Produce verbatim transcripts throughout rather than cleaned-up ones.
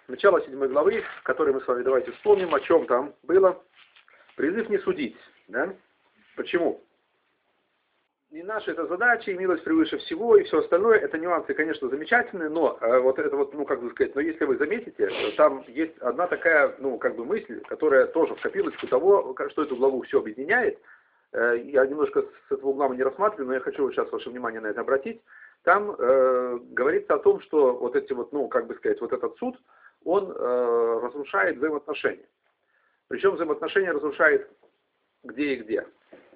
начало седьмой главы, в которой мы с вами давайте вспомним, о чем там было. Призыв не судить. Да? Почему? Не наша это задача, и милость превыше всего, и все остальное. Это нюансы, конечно, замечательные, но э, вот это вот, ну, как бы сказать, но если вы заметите, там есть одна такая, ну, как бы мысль, которая тоже в копилочку того, что эту главу все объединяет. Э, я немножко с этого угла не рассматриваю, но я хочу сейчас ваше внимание на это обратить. Там э, говорится о том, что вот эти вот, ну, как бы сказать, вот этот суд, он э, разрушает взаимоотношения. Причем взаимоотношения разрушает где и где.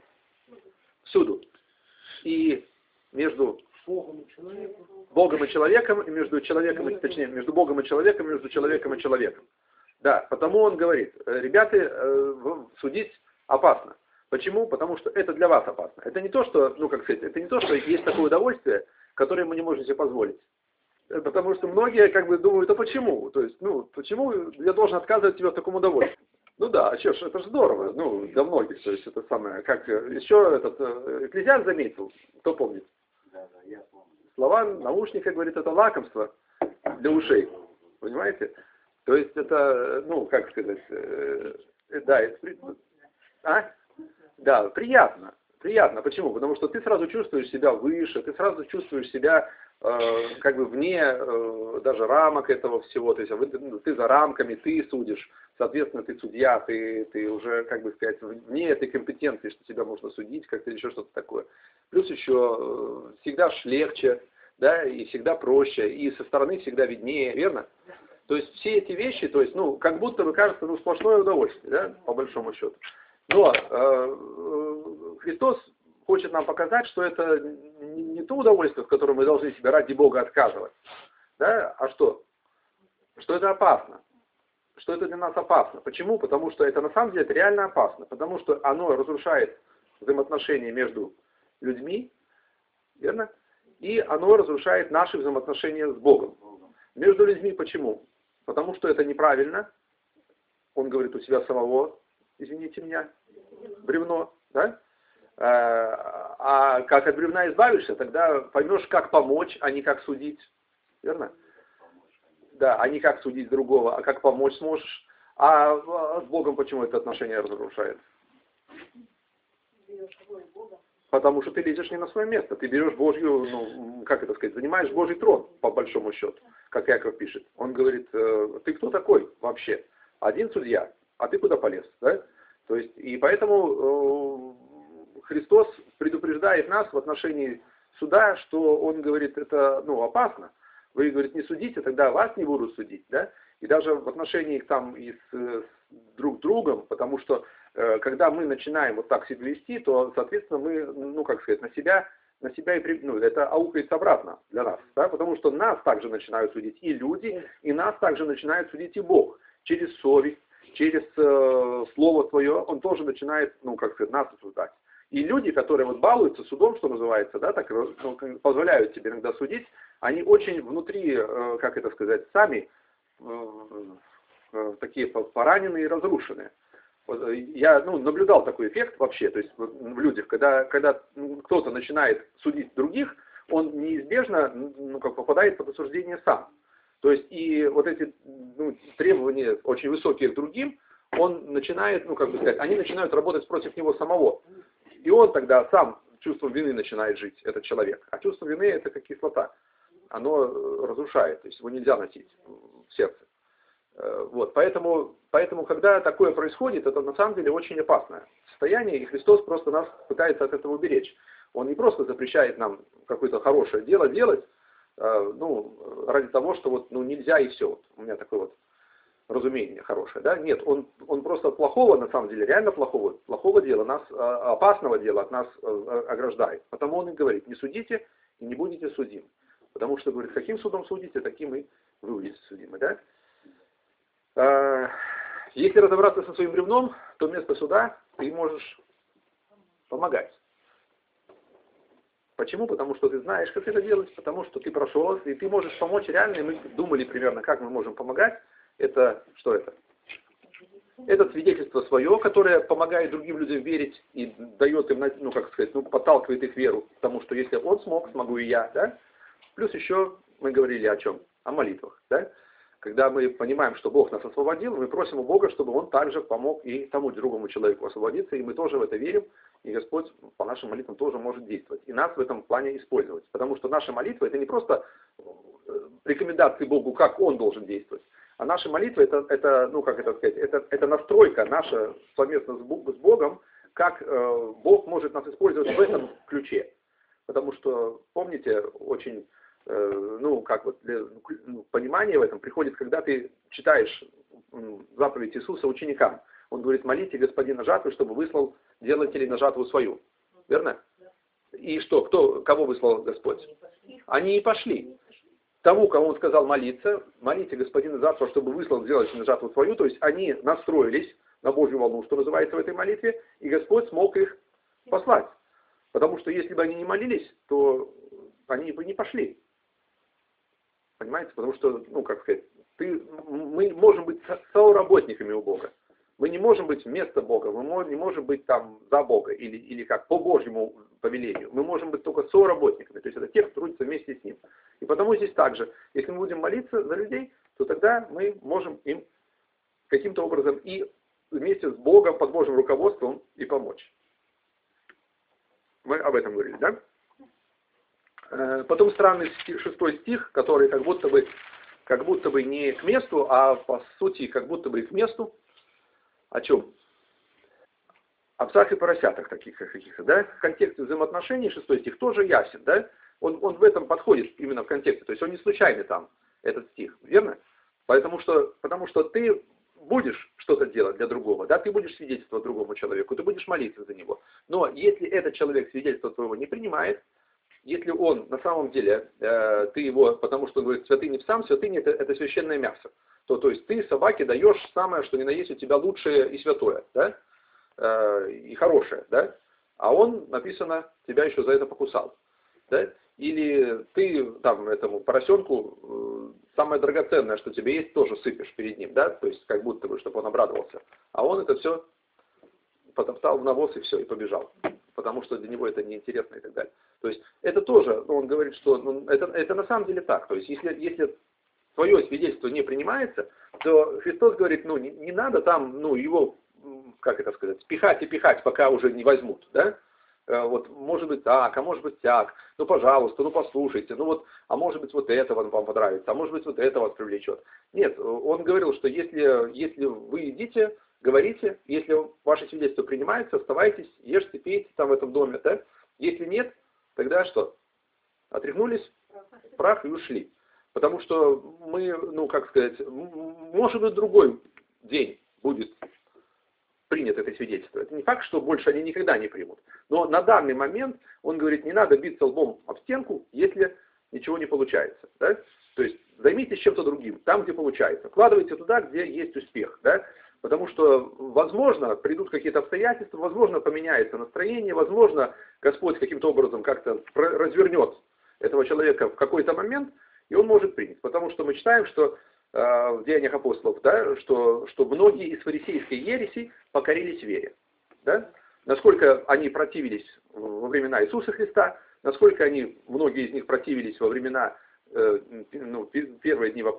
Всюду. И между Богом и человеком, Богом и человеком, и между человеком, и, точнее, между Богом и человеком, и между человеком и человеком. Да, потому он говорит, ребята, э, судить опасно. Почему? Потому что это для вас опасно. Это не то, что, ну, как сказать, это не то, что есть такое удовольствие, которое мы не можем себе позволить. Потому что многие, как бы, думают, а почему? То есть, ну, почему я должен отказывать тебе в таком удовольствии? Ну да, а что ж, это же здорово, ну, для многих, то есть это самое, как еще этот, Экклезиаст заметил, кто помнит? Да, да, я помню. Слова наушника, говорит, это лакомство для ушей, понимаете? То есть это, ну, как сказать, э, да, это, а? Да, приятно, приятно, почему? Потому что ты сразу чувствуешь себя выше, ты сразу чувствуешь себя э, как бы вне э, даже рамок этого всего, то есть ты, ты за рамками, ты судишь. Соответственно, ты судья, ты, ты уже, как бы сказать, вне этой компетенции, что тебя можно судить, как-то еще что-то такое. Плюс еще всегда ж легче, да, и всегда проще, и со стороны всегда виднее, верно? То есть все эти вещи, то есть, ну, как будто бы кажется, ну, сплошное удовольствие, да, по большому счету. Но э, Христос хочет нам показать, что это не то удовольствие, в котором мы должны себе ради Бога отказывать, да, а что? Что это опасно. Что это для нас опасно. Почему? Потому что это на самом деле это реально опасно. Потому что оно разрушает взаимоотношения между людьми, верно? И оно разрушает наши взаимоотношения с Богом. Между людьми почему? Потому что это неправильно. Он говорит у себя самого, извините меня, бревно, да? А как от бревна избавишься, тогда поймешь, как помочь, а не как судить. Верно? Да, а не как судить другого, а как помочь сможешь. А с Богом почему это отношение разрушает? Потому что ты лезешь не на свое место. Ты берешь Божью, ну, как это сказать, занимаешь Божий трон, по большому счету, как Яков пишет. Он говорит, ты кто такой вообще? Один судья, а ты куда полез? Да? То есть, и поэтому э, Христос предупреждает нас в отношении суда, что Он говорит, это, ну, опасно. Вы, говорит, не судите, тогда вас не будут судить, да? И даже в отношениях там и с, с друг другом, потому что э, когда мы начинаем вот так себя вести, то, соответственно, мы, ну, как сказать, на себя, на себя и, при, ну, это аукается обратно для нас, да? Потому что нас также начинают судить и люди, и нас также начинает судить и Бог. Через совесть, через э, слово свое, Он тоже начинает, ну, как сказать, нас осуждать. И люди, которые вот балуются судом, что называется, да, так, ну, позволяют себе иногда судить, они очень внутри, как это сказать, сами такие пораненные и разрушенные. Я, ну, наблюдал такой эффект вообще, то есть в людях, когда, когда кто-то начинает судить других, он неизбежно, ну, как попадает под осуждение сам. То есть и вот эти, ну, требования очень высокие к другим, он начинает, ну, как бы сказать, они начинают работать против него самого. И он тогда сам чувством вины начинает жить, этот человек. А чувство вины это как кислота. Оно разрушает, то есть его нельзя носить в сердце. Вот, поэтому, поэтому, когда такое происходит, это на самом деле очень опасное состояние, и Христос просто нас пытается от этого уберечь. Он не просто запрещает нам какое-то хорошее дело делать, ну, ради того, что вот, ну, нельзя и все. Вот, у меня такое вот разумение хорошее, да? Нет, он, он просто от плохого, на самом деле, реально плохого, плохого дела, нас, опасного дела от нас ограждает. Потому он и говорит, не судите и не будете судимы. Потому что, говорит, каким судом судите, таким и вы будете судимы, да? Если разобраться со своим бревном, то вместо суда ты можешь помогать. Почему? Потому что ты знаешь, как это делать, потому что ты прошел, и ты можешь помочь реально, и мы думали примерно, как мы можем помогать. Это, что это? Это свидетельство свое, которое помогает другим людям верить и дает им, ну, как сказать, ну, подталкивает их веру, потому что если он смог, смогу и я, да? Плюс еще мы говорили о чем? О молитвах, да? когда мы понимаем, что Бог нас освободил, мы просим у Бога, чтобы Он также помог и тому другому человеку освободиться, и мы тоже в это верим, и Господь по нашим молитвам тоже может действовать, и нас в этом плане использовать. Потому что наша молитва — это не просто рекомендации Богу, как Он должен действовать, а наша молитва — это, это, ну, как это сказать, это, это настройка наша совместно с Богом, как э, Бог может нас использовать в этом ключе. Потому что, помните, очень, э, ну, как вот для ну, понимания в этом приходит, когда ты читаешь заповедь Иисуса ученикам. Он говорит: молите Господина жатвы, чтобы выслал делателей на жатву свою. Верно? И что, кто, кого выслал Господь? Они и пошли. Тому, кому Он сказал молиться, молите Господина жатву, чтобы выслал делателей на жатву свою, то есть они настроились на Божью волну, что называется, в этой молитве, и Господь смог их послать. Потому что если бы они не молились, то они бы не пошли. Понимаете? Потому что, ну, как сказать, ты, мы можем быть соработниками у Бога. Мы не можем быть вместо Бога, мы не можем быть там за Бога, или, или как, по Божьему повелению. Мы можем быть только соработниками, то есть это те, кто трудится вместе с Ним. И потому здесь также, если мы будем молиться за людей, то тогда мы можем им каким-то образом и вместе с Богом, под Божьим руководством и помочь. Мы об этом говорили, да? Потом странный шестой стих, который как будто бы, как будто бы не к месту, а по сути как будто бы и к месту. О чем? О псах и поросятах таких каких-то, да? В контексте взаимоотношений шестой стих тоже ясен, да? Он, он в этом подходит именно в контексте, то есть он не случайный там, этот стих, верно? Потому что, потому что ты будешь что-то делать для другого, да, ты будешь свидетельствовать другому человеку, ты будешь молиться за него. Но если этот человек свидетельство твоего не принимает, если он на самом деле, э, ты его, потому что он говорит, святыня псам, святыня это, это священное мясо, то, то есть ты собаке даешь самое, что ни на есть у тебя лучшее и святое, да, э, и хорошее, да, а он, написано, тебя еще за это покусал, да, или ты там этому поросенку э, самое драгоценное, что тебе есть, тоже сыпешь перед ним, да, то есть как будто бы, чтобы он обрадовался, а он это все потоптал в навоз и все, и побежал, потому что для него это неинтересно и так далее. То есть это тоже, ну, он говорит, что ну, это, это на самом деле так, то есть если, если твое свидетельство не принимается, то Христос говорит, ну, не, не надо там, ну, его, как это сказать, пихать и пихать, пока уже не возьмут, да. Вот, может быть так, а может быть так, ну, пожалуйста, ну, послушайте, ну, вот, а может быть, вот это вам понравится, а может быть, вот это вас привлечет. Нет, он говорил, что если, если вы идите, говорите, если ваше свидетельство принимается, оставайтесь, ешьте, пейте там в этом доме, да? Если нет, тогда что? Отряхнулись, прах и ушли. Потому что мы, ну, как сказать, может быть, другой день будет принято это свидетельство. Это не факт, что больше они никогда не примут. Но на данный момент, он говорит, не надо биться лбом об стенку, если ничего не получается. Да? То есть займитесь чем-то другим, там, где получается. Вкладывайте туда, где есть успех. Да? Потому что, возможно, придут какие-то обстоятельства, возможно, поменяется настроение, возможно, Господь каким-то образом как-то развернет этого человека в какой-то момент, и он может принять. Потому что мы читаем, что в Деяниях апостолов, да, что, что многие из фарисейской ереси покорились вере. Да? Насколько они противились во времена Иисуса Христа, насколько они, многие из них противились во времена э, ну, первые дни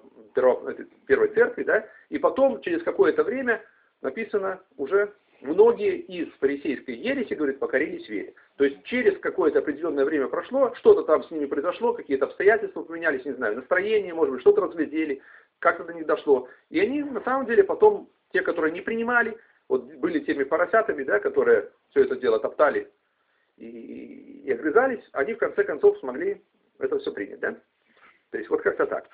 первой церкви, да? И потом, через какое-то время, написано, уже многие из фарисейской ереси, говорит, покорились вере. То есть через какое-то определенное время прошло, что-то там с ними произошло, какие-то обстоятельства поменялись, не знаю, настроение, может быть, что-то разглядели, как-то до них дошло. И они, на самом деле, потом, те, которые не принимали, вот были теми поросятами, да, которые все это дело топтали и, и огрызались, они в конце концов смогли это все принять, да? То есть вот как-то так.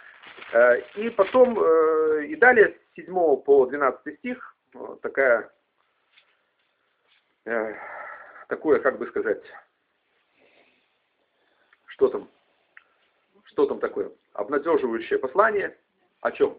И потом, и далее с седьмого по двенадцатый стих, такая, такое, как бы сказать, что там, что там такое, обнадеживающее послание. О чем?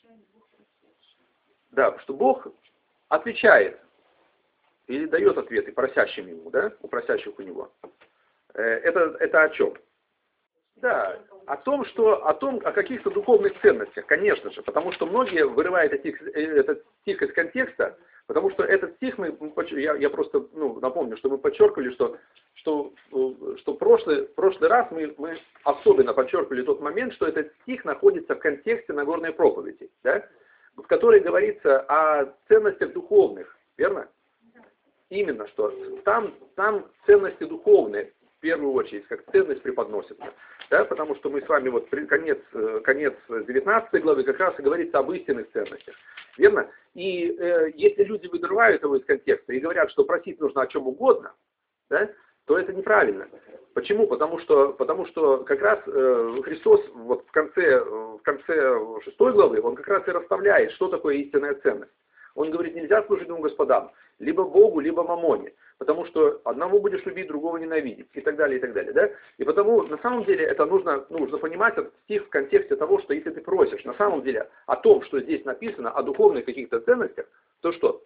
Да, что Бог отвечает или дает ответы просящим ему, да, у просящих у него. Это, это о чем? Да, о том, что, о том, о каких-то духовных ценностях, конечно же, потому что многие вырывают этот стих из контекста, Потому что этот стих, мы, я, я просто ну, напомню, что мы подчеркивали, что, что, что прошлый, прошлый раз мы, мы особенно подчеркивали тот момент, что этот стих находится в контексте Нагорной проповеди, да, в которой говорится о ценностях духовных, верно? Именно что там, там ценности духовные, в первую очередь, как ценность преподносится. Да, потому что мы с вами, вот конец, конец девятнадцатой главы, как раз и говорится об истинных ценностях. Верно? И э, если люди выдрывают его из контекста и говорят, что просить нужно о чем угодно, да, то это неправильно. Почему? Потому что, потому что как раз э, Христос вот в конце, в конце шестой главы, он как раз и расставляет, что такое истинная ценность. Он говорит, нельзя служить двум господам, либо Богу, либо мамоне, потому что одного будешь любить, другого ненавидеть, и так далее, и так далее. Да? И потому, на самом деле, это нужно, нужно понимать этот стих в контексте того, что если ты просишь, на самом деле, о том, что здесь написано, о духовных каких-то ценностях, то что?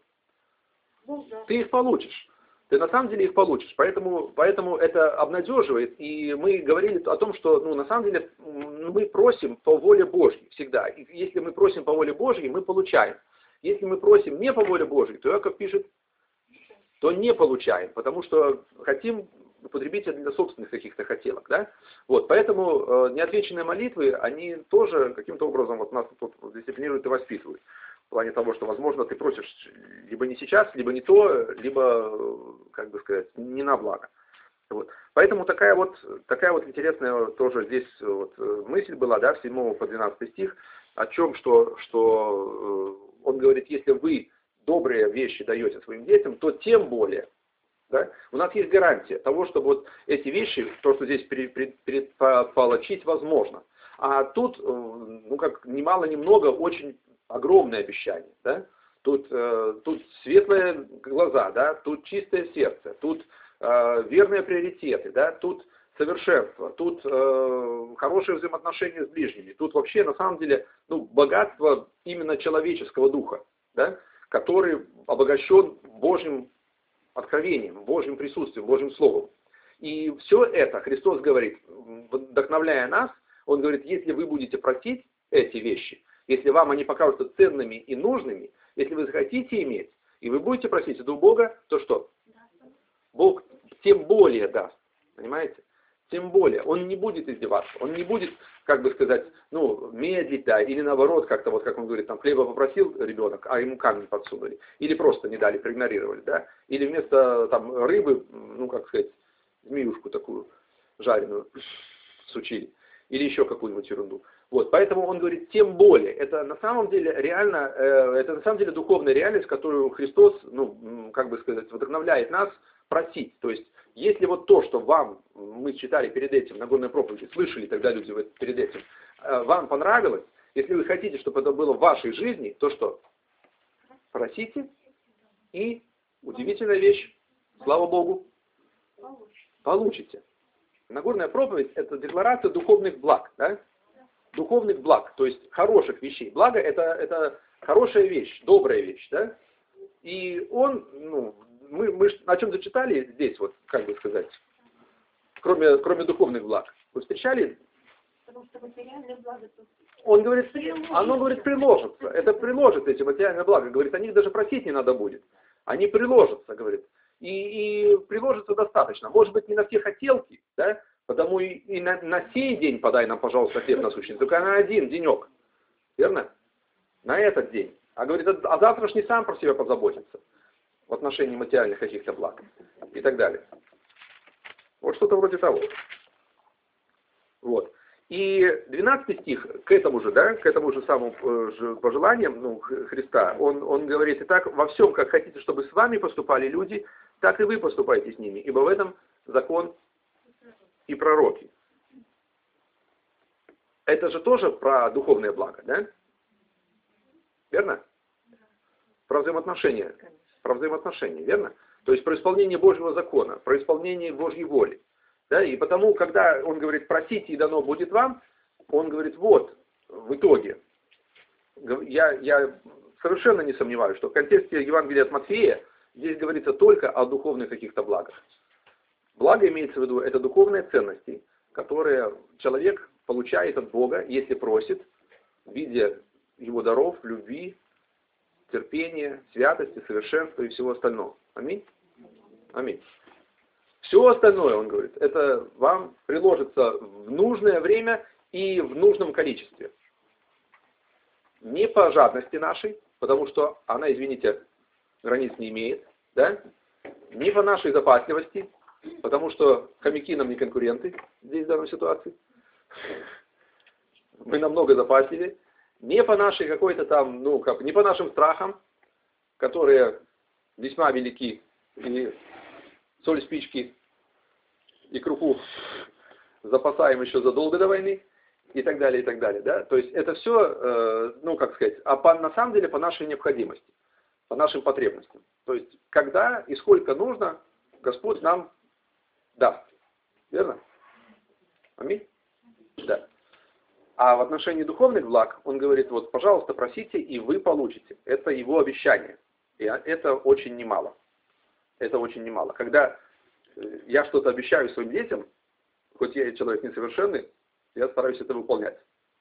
Ты их получишь. Ты на самом деле их получишь. Поэтому, поэтому это обнадеживает. И мы говорили о том, что ну, на самом деле мы просим по воле Божьей всегда. И если мы просим по воле Божьей, мы получаем. Если мы просим не по воле Божьей, то Иаков пишет, то не получаем, потому что хотим употребить это для собственных каких-то хотелок. Да? Вот, поэтому э, неотвеченные молитвы, они тоже каким-то образом вот, нас тут дисциплинируют и воспитывают. В плане того, что, возможно, ты просишь либо не сейчас, либо не то, либо, как бы сказать, не на благо. Вот. Поэтому такая вот, такая вот интересная тоже здесь вот мысль была, да, с седьмого по двенадцатый стих, о чем, что, что э, он говорит, если вы добрые вещи даете своим детям, то тем более. Да? У нас есть гарантия того, что вот эти вещи, то, что здесь предположить возможно. А тут, ну как, ни мало ни много, очень огромное обещание. Да? Тут, э, тут светлые глаза, да? Тут чистое сердце, тут э, верные приоритеты, да? Тут совершенство, тут э, хорошие взаимоотношения с ближними, тут вообще на самом деле ну, богатство именно человеческого духа, да? Который обогащен Божьим откровением, Божьим присутствием, Божьим Словом. И все это Христос говорит, вдохновляя нас, Он говорит, если вы будете просить эти вещи, если вам они покажутся ценными и нужными, если вы захотите иметь, и вы будете просить это у Бога, то что? Бог тем более даст. Понимаете? Тем более. Он не будет издеваться. Он не будет, как бы сказать, ну, медлить, да, или наоборот, как-то вот, как он говорит, там, хлеба попросил ребенок, а ему камень подсунули. Или просто не дали, проигнорировали, да. Или вместо, там, рыбы, ну, как сказать, змеюшку такую жареную сучили. Или еще какую-нибудь ерунду. Вот, поэтому он говорит, тем более, это на самом деле реально, э, это на самом деле духовная реальность, которую Христос, ну, как бы сказать, вдохновляет нас просить. То есть, если вот то, что вам, мы читали перед этим, Нагорной проповеди, слышали тогда люди перед этим, э, вам понравилось, если вы хотите, чтобы это было в вашей жизни, то что? Просите, и удивительная вещь, слава Богу, получите. Нагорная проповедь – это декларация духовных благ, да? Духовных благ, то есть хороших вещей. Благо это, это хорошая вещь, добрая вещь, да? И он, ну, мы, мы о чем зачитали здесь, вот, как бы сказать, кроме, кроме духовных благ. Вы встречали? Потому что материальные блага тут... Он говорит, оно, говорит, приложится. Это приложится, эти материальные блага. Говорит, о них даже просить не надо будет. Они приложатся, говорит. И, и приложится достаточно. Может быть, не на все хотелки, да? Потому и, и на, на сей день подай нам, пожалуйста, хлеб насущный, только на один денек. Верно? На этот день. А говорит, а завтрашний сам про себя позаботится. В отношении материальных каких-то благ. И так далее. Вот что-то вроде того. Вот. И двенадцатый стих к этому же, да, к этому же самому э, пожеланиям ну, Христа, он, он говорит, итак, во всем, как хотите, чтобы с вами поступали люди, так и вы поступайте с ними, ибо в этом закон и пророки. Это же тоже про духовное благо, да? Верно? Про взаимоотношения. Про взаимоотношения, верно? То есть про исполнение Божьего закона, про исполнение Божьей воли. Да? И потому, когда он говорит, просите, и дано будет вам, он говорит, вот, в итоге, я, я совершенно не сомневаюсь, что в контексте Евангелия от Матфея здесь говорится только о духовных каких-то благах. Благо имеется в виду, это духовные ценности, которые человек получает от Бога, если просит, в виде его даров, любви, терпения, святости, совершенства и всего остального. Аминь? Аминь. Все остальное, он говорит, это вам приложится в нужное время и в нужном количестве. Не по жадности нашей, потому что она, извините, границ не имеет, да? Не по нашей запасливости, потому что хомяки нам не конкуренты здесь в данной ситуации. Мы намного запасливее. Не по нашей какой-то там, ну, как, не по нашим страхам, которые весьма велики, и соль, спички и крупу запасаем еще задолго до войны, и так далее, и так далее. Да? То есть это все, э, ну, как сказать, а по, на самом деле по нашей необходимости, по нашим потребностям. То есть когда и сколько нужно, Господь нам даст. Верно? Аминь? Да. А в отношении духовных благ он говорит, вот, пожалуйста, просите, и вы получите. Это его обещание. И это очень немало. Это очень немало. Когда я что-то обещаю своим детям, хоть я и человек несовершенный, я стараюсь это выполнять.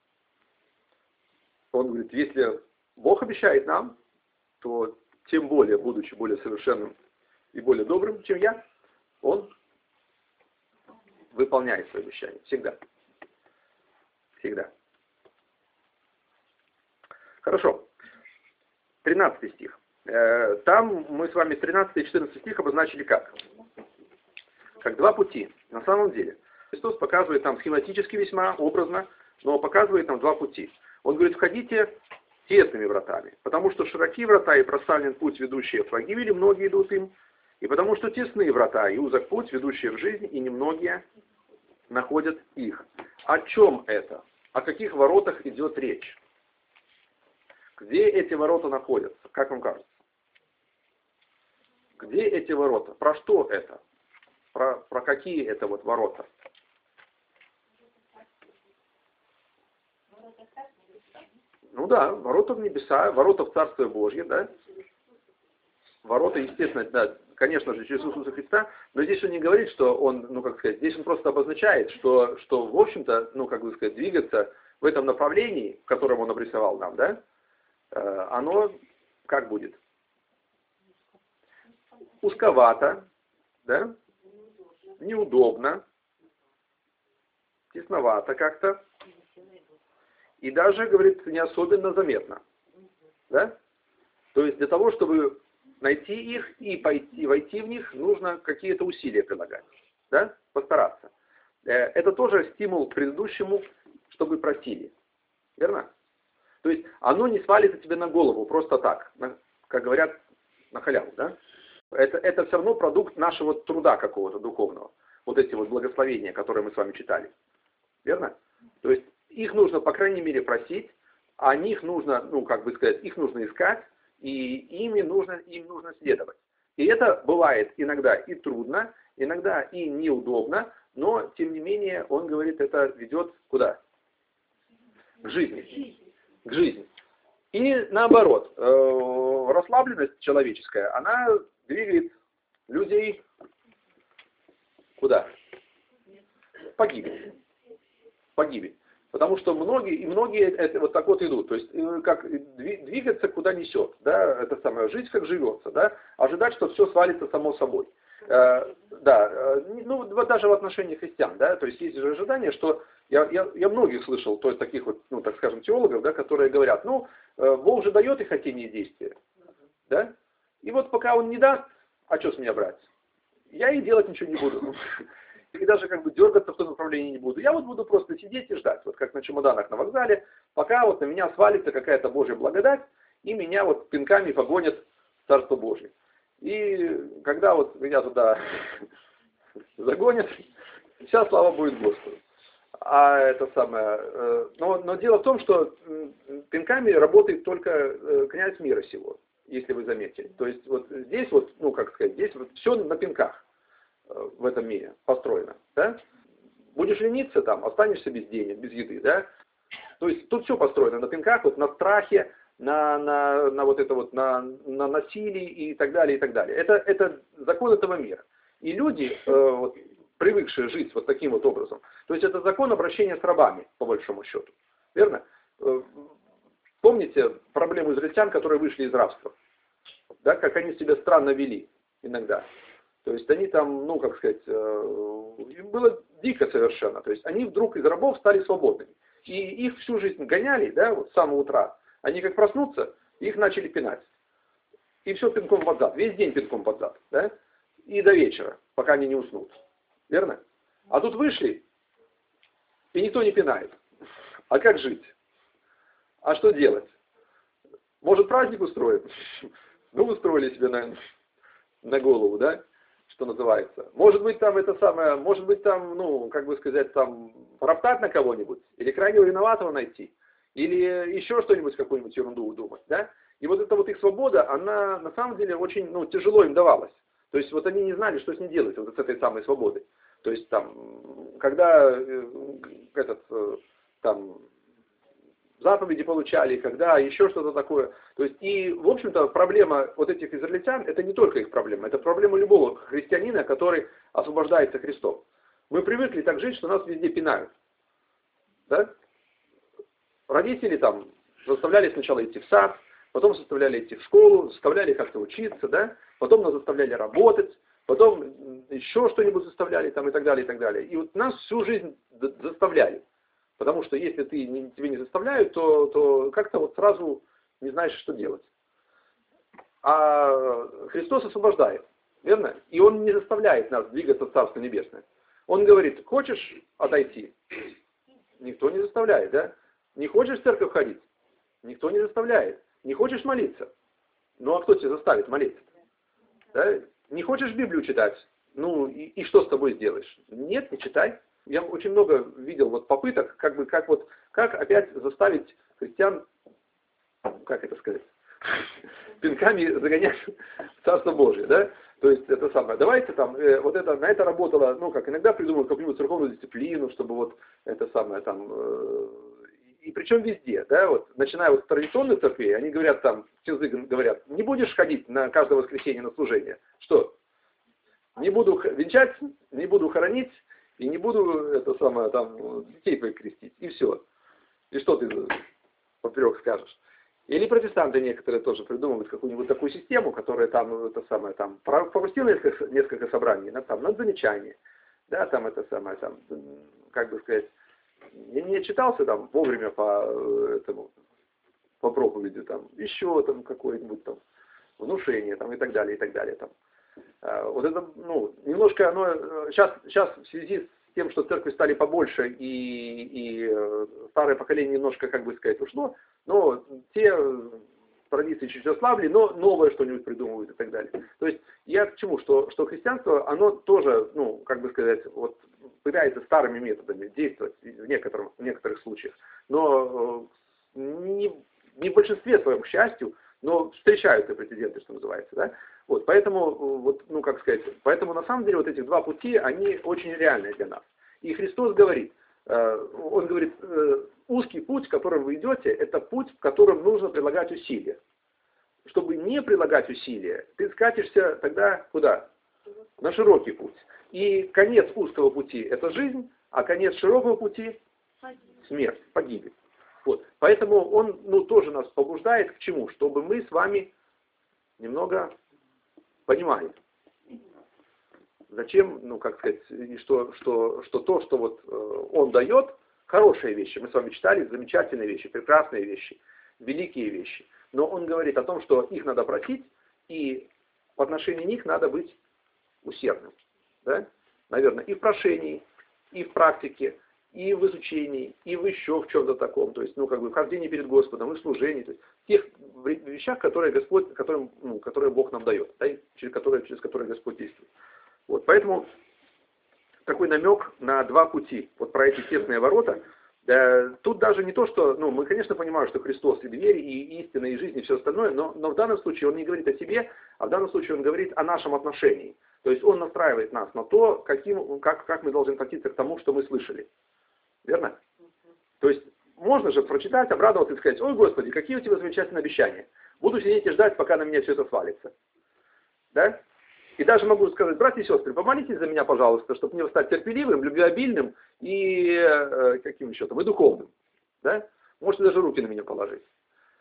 Он говорит, если Бог обещает нам, то тем более, будучи более совершенным и более добрым, чем я, он выполняет свои обещания. Всегда. Всегда. Хорошо. тринадцатый стих. Там мы с вами тринадцатый и четырнадцатый стих обозначили как? Как два пути. На самом деле. Христос показывает нам схематически весьма, образно, но показывает нам два пути. Он говорит, входите тесными вратами, потому что широки врата и проставлен путь, ведущий в погибели, многие идут им, и потому что тесны врата и узок путь, ведущий в жизнь, и немногие находят их. О чем это? О каких воротах идет речь? Где эти ворота находятся? Как вам кажется? Где эти ворота? Про что это? Про, про какие это вот ворота? Ну да, ворота в небеса, ворота в Царствие Божье, да? Ворота, естественно, да, конечно же, через Иисуса Христа, но здесь он не говорит, что он, ну как сказать, здесь он просто обозначает, что, что в общем-то, ну как бы сказать, двигаться в этом направлении, в котором он обрисовал нам, да, оно как будет? Узковато, да? Неудобно, тесновато как-то, и даже, говорит, не особенно заметно. Да? То есть для того, чтобы найти их и пойти, войти в них, нужно какие-то усилия прилагать. Да? Постараться. Это тоже стимул к предыдущему, чтобы просили. Верно? То есть оно не свалится тебе на голову просто так, на, как говорят, на халяву. Да? Это, это все равно продукт нашего труда какого-то духовного. Вот эти вот благословения, которые мы с вами читали. Верно? То есть их нужно, по крайней мере, просить, а о них нужно, ну, как бы сказать, их нужно искать, и ими нужно, им нужно следовать. И это бывает иногда и трудно, иногда и неудобно, но, тем не менее, он говорит, это ведет куда? К жизни. К жизни. И наоборот, расслабленность человеческая, она двигает людей куда? Погибель. Погибель. Потому что многие, и многие это вот так вот идут. То есть, как двигаться, куда несет. Да, это самое, жить, как живется. Да, ожидать, что все свалится само собой. Э, да, ну, даже в отношении христиан. Да, то есть, есть же ожидание, что я, я, я многих слышал, то есть, таких вот, ну, так скажем, теологов, да, которые говорят, ну, Бог же дает и хотение и действия. Да, и вот пока он не даст, а что с меня брать? Я и делать ничего не буду. И даже как бы дергаться в том направлении не буду. Я вот буду просто сидеть и ждать, вот как на чемоданах на вокзале, пока вот на меня свалится какая-то Божья благодать, и меня вот пинками погонят в Царство Божье. И когда вот меня туда загонят, вся слава будет Господу. А это самое... Но, но дело в том, что пинками работает только князь мира сего, если вы заметили. То есть вот здесь вот, ну как сказать, здесь вот все на пинках в этом мире построено, да? Будешь лениться там, останешься без денег, без еды, да? То есть тут все построено на пинках, вот на страхе, на, на, на вот это вот, на, на насилии и так далее, и так далее. Это, это закон этого мира. И люди, э, вот, привыкшие жить вот таким вот образом, то есть это закон обращения с рабами, по большому счету. Верно? помните проблему израильтян, которые вышли из рабства? Да, как они себя странно вели иногда. То есть они там, ну, как сказать, им было дико совершенно. То есть они вдруг из рабов стали свободными. И их всю жизнь гоняли, да, вот с самого утра. Они как проснутся, их начали пинать. И все пинком под зад. Весь день пинком под зад. Да? И до вечера, пока они не уснут. Верно? А тут вышли, и никто не пинает. А как жить? А что делать? Может, праздник устроим? Ну, устроили себе на, на голову, да? Что называется. Может быть, там это самое, может быть, там, ну, как бы сказать, там, пороптать на кого-нибудь, или крайнего виноватого найти, или еще что-нибудь, какую-нибудь ерунду удумать, да? И вот эта вот их свобода, она на самом деле очень, ну, тяжело им давалась. То есть вот они не знали, что с ней делать, вот с этой самой свободой. То есть там, когда э, этот, э, там, заповеди получали, когда еще что-то такое. То есть, и, в общем-то, проблема вот этих израильтян, это не только их проблема, это проблема любого христианина, который освобождается Христом. Мы привыкли так жить, что нас везде пинают. Да? Родители там заставляли сначала идти в сад, потом заставляли идти в школу, заставляли как-то учиться, да? Потом нас заставляли работать, потом еще что-нибудь заставляли там и так далее, и так далее. И вот нас всю жизнь заставляли. Потому что если ты, не, тебе не заставляют, то, то как-то вот сразу не знаешь, что делать. А Христос освобождает, верно? И Он не заставляет нас двигаться в Царство Небесное. Он говорит, хочешь отойти? Никто не заставляет, да? Не хочешь в церковь ходить? Никто не заставляет. Не хочешь молиться? Ну а кто тебя заставит молиться? Да? Не хочешь Библию читать? Ну и, и что с тобой сделаешь? Нет, не читай. Я очень много видел вот попыток, как бы, как вот, как опять заставить христиан, как это сказать, пинками загонять в Царство Божие, да? То есть это самое. Давайте там, э, вот это, на это работало, ну как, иногда придумывают какую-нибудь церковную дисциплину, чтобы вот это самое там, э, и причем везде, да, вот, начиная вот с традиционных церквей, они говорят там, ксензы говорят, не будешь ходить на каждое воскресенье на служение. Что? Не буду венчать, не буду хоронить, и не буду, это самое, там, детей твоих крестить. И все. И что ты поперек скажешь? Или протестанты некоторые тоже придумывают какую-нибудь такую систему, которая там, это самое, там, пропустил несколько, несколько собраний, там, над замечание. Да, там, это самое, там, как бы сказать, я не читался там вовремя по этому, по проповеди, там, еще там какое-нибудь там внушение, там, и так далее, и так далее, там. Вот это, ну, немножко оно, сейчас, сейчас в связи с тем, что церкви стали побольше и, и старое поколение немножко, как бы сказать, ушло, но те традиции чуть ослабли, но новое что-нибудь придумывают и так далее. То есть я к чему, что, что христианство, оно тоже, ну, как бы сказать, вот пытается старыми методами действовать в, некотором, в некоторых случаях, но не, не в большинстве своем, к счастью, но встречаются прецеденты, что называется, да. Вот, поэтому, вот, ну, как сказать, поэтому на самом деле вот эти два пути, они очень реальные для нас. И Христос говорит, э, Он говорит, э, узкий путь, которым вы идете, это путь, в котором нужно прилагать усилия. Чтобы не прилагать усилия, ты скатишься тогда куда? На широкий путь. И конец узкого пути – это жизнь, а конец широкого пути – смерть, погибель. Вот. Поэтому Он, ну, тоже нас побуждает к чему? Чтобы мы с вами немного понимали, зачем, ну, как сказать, и что, что, что то, что вот э, Он дает, хорошие вещи. Мы с вами читали замечательные вещи, прекрасные вещи, великие вещи. Но Он говорит о том, что их надо просить, и в отношении них надо быть усердным. Да? Наверное, и в прошении, и в практике, и в изучении, и в еще в чем-то таком. То есть, ну, как бы в хождении перед Господом, и в служении. То есть, в тех вещах, которые Господь, которым, ну, которые Бог нам дает, да, через которые, через которые Господь действует. Вот, поэтому такой намек на два пути. Вот про эти тесные ворота. Да, тут даже не то, что, ну, мы, конечно, понимаем, что Христос и дверь, и истина, и жизнь, и все остальное, но, но в данном случае Он не говорит о себе, а в данном случае Он говорит о нашем отношении. То есть Он настраивает нас на то, каким, как, как мы должны относиться к тому, что мы слышали. Верно? То есть можно же прочитать, обрадоваться и сказать: ой, Господи, какие у тебя замечательные обещания. Буду сидеть и ждать, пока на меня все это свалится. Да? И даже могу сказать: братья и сестры, помолитесь за меня, пожалуйста, чтобы мне стать терпеливым, любвеобильным и э, каким еще там, и духовным. Да? Можете даже руки на меня положить.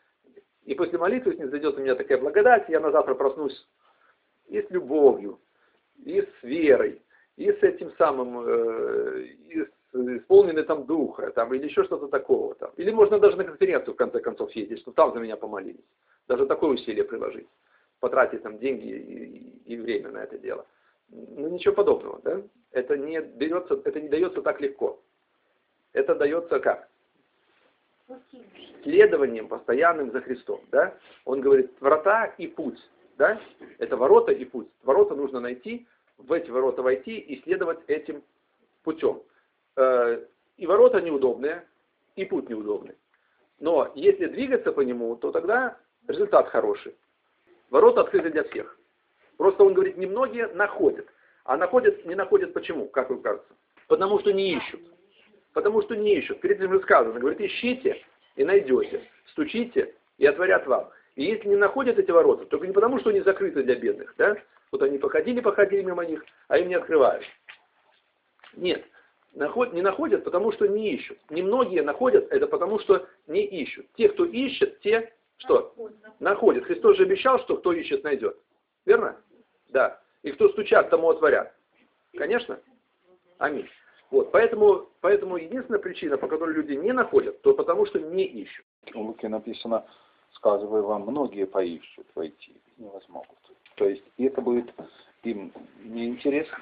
И после молитвы снизойдет у меня такая благодать, я на завтра проснусь и с любовью, и с верой, и с этим самым, э, и с, исполненный там духа, там, или еще что-то такого. Там. Или можно даже на конференцию в конце концов ездить, чтобы там за меня помолились. Даже такое усилие приложить. Потратить там деньги и, и время на это дело. Ну ничего подобного, да? Это не берется, это не дается так легко. Это дается как? Следованием постоянным за Христом, да? Он говорит, врата и путь, да? Это ворота и путь. Ворота нужно найти, в эти ворота войти и следовать этим путем. И ворота неудобные, и путь неудобный. Но если двигаться по нему, то тогда результат хороший. Ворота открыты для всех. Просто он говорит, немногие находят. А находят, не находят почему, как вам кажется? Потому что не ищут. Потому что не ищут. Перед этим же сказано, говорит, ищите и найдете. Стучите и отворят вам. И если не находят эти ворота, только не потому, что они закрыты для бедных, да? Вот они походили, походили мимо них, а им не открывают. Нет. Наход, не находят, потому что не ищут. Немногие находят, это потому что не ищут. Те, кто ищет, те, что? Находят. Христос же обещал, что кто ищет, найдет. Верно? Да. И кто стучат, тому отворят. Конечно? Аминь. Вот. Поэтому, поэтому единственная причина, по которой люди не находят, то потому что не ищут. У Луки написано, сказывая вам, многие поищут войти, не возмогут. То есть это будет им неинтересно?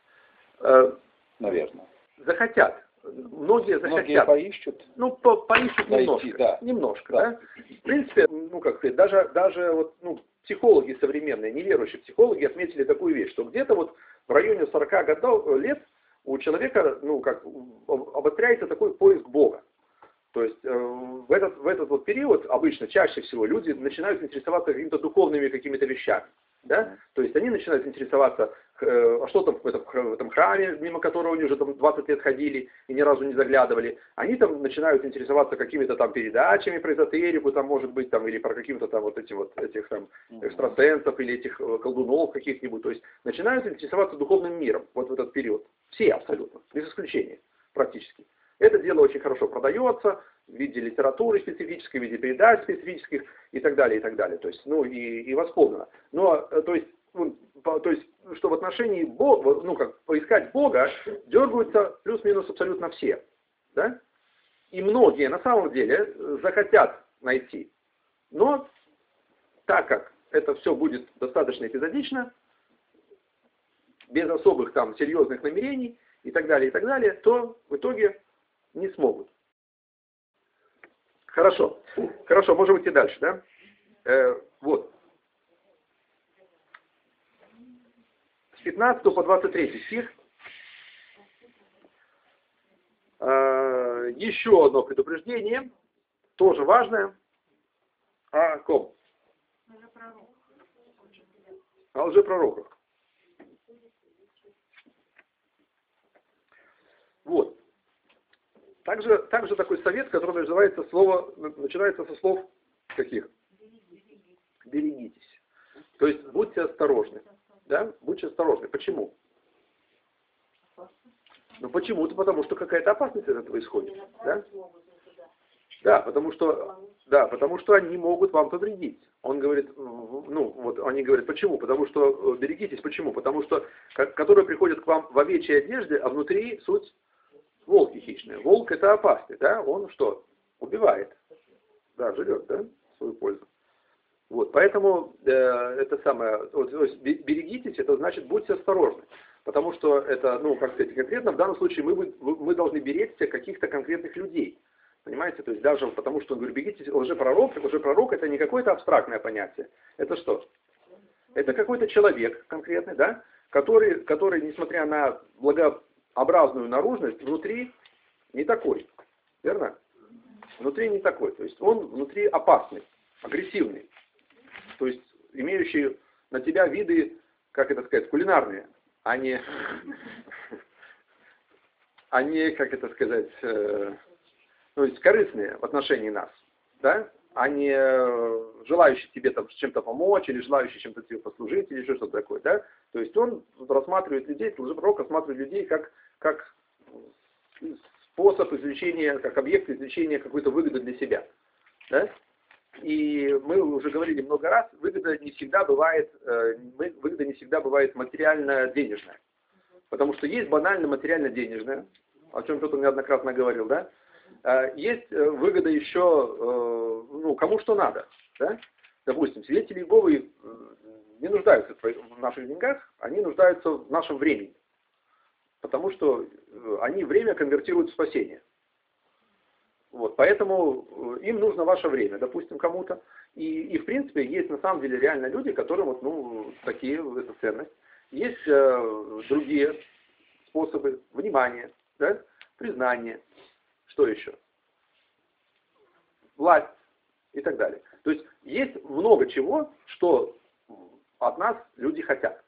Э, Наверное. Захотят. Многие захотят. Многие поищут. Ну, по, поищут Найти, немножко. да. Немножко, Да. да. В принципе, ну, как сказать, даже, даже вот, ну, психологи современные, неверующие психологи отметили такую вещь, что где-то вот в районе сорока годов, лет у человека, ну, как, обостряется такой поиск Бога. То есть э, в, этот, в этот вот период обычно, чаще всего, люди начинают интересоваться какими-то духовными какими-то вещами. Да? То есть они начинают интересоваться, э, а что там в этом, в этом храме, мимо которого они уже там двадцать лет ходили и ни разу не заглядывали. Они там начинают интересоваться какими-то там передачами про эзотерику, там, может быть, там, или про каким-то там вот этих вот этих там экстрасенсов или этих колдунов каких-нибудь. То есть начинают интересоваться духовным миром вот в этот период. Все абсолютно, без исключения практически. Это дело очень хорошо продается в виде литературы специфической, в виде передач специфических и так далее, и так далее. То есть, ну, и, и восполнено. Но, то есть, ну, то есть, что в отношении Бога, ну, как поискать Бога, дергаются плюс-минус абсолютно все. Да? И многие на самом деле захотят найти. Но, так как это все будет достаточно эпизодично, без особых там серьезных намерений и так далее, и так далее, то в итоге не смогут. Хорошо. Хорошо, можем идти дальше, да? Э, вот. С пятнадцатого по двадцать третий стих. Э, еще одно предупреждение, тоже важное. О ком? О лжепророках. Вот. Также, также такой совет, который называется слово, начинается со слов каких? Берегитесь. То есть будьте осторожны. Да? Будьте осторожны. Почему? Ну почему-то, потому что какая-то опасность от этого исходит. Да? Да, потому что, да, потому что они могут вам повредить. Он говорит, ну вот они говорят, почему? Потому что берегитесь, почему? Потому что, которые приходят к вам в овечьей одежде, а внутри суть волки хищные. Волк это опасный, да? Он что? Убивает. Да, живет, да? В свою пользу. Вот, поэтому э, это самое, вот, то есть берегитесь, это значит будьте осторожны. Потому что это, ну, как сказать, конкретно в данном случае мы, мы должны беречься каких-то конкретных людей. Понимаете? То есть даже потому, что он говорит, берегитесь, лжепророк, лжепророк это не какое-то абстрактное понятие. Это что? Это какой-то человек конкретный, да? Который, который, несмотря на благо образную наружность, внутри не такой. Верно? Внутри не такой. То есть он внутри опасный, агрессивный. То есть имеющий на тебя виды, как это сказать, кулинарные, а не, а не как это сказать, э, то есть корыстные в отношении нас. Да? А не желающий тебе там с чем-то помочь, или желающий чем-то тебе послужить, или что-то такое, да? То есть он рассматривает людей, лжепророк рассматривает людей как, как способ извлечения, как объект извлечения какой-то выгоды для себя. Да? И мы уже говорили много раз, выгода не всегда бывает, выгода не всегда бывает материально-денежная. Потому что есть банально материально-денежная, о чем кто-то неоднократно говорил, да? Есть выгода еще, ну, кому что надо, да? Допустим, свидетели Иеговы не нуждаются в наших деньгах, они нуждаются в нашем времени. Потому что они время конвертируют в спасение. Вот, поэтому им нужно ваше время, допустим, кому-то. И, и в принципе есть на самом деле реально люди, которым вот, ну, такие, это ценность. Есть э, другие способы внимания, да? Признания, что еще? Власть и так далее. То есть есть много чего, что от нас люди хотят.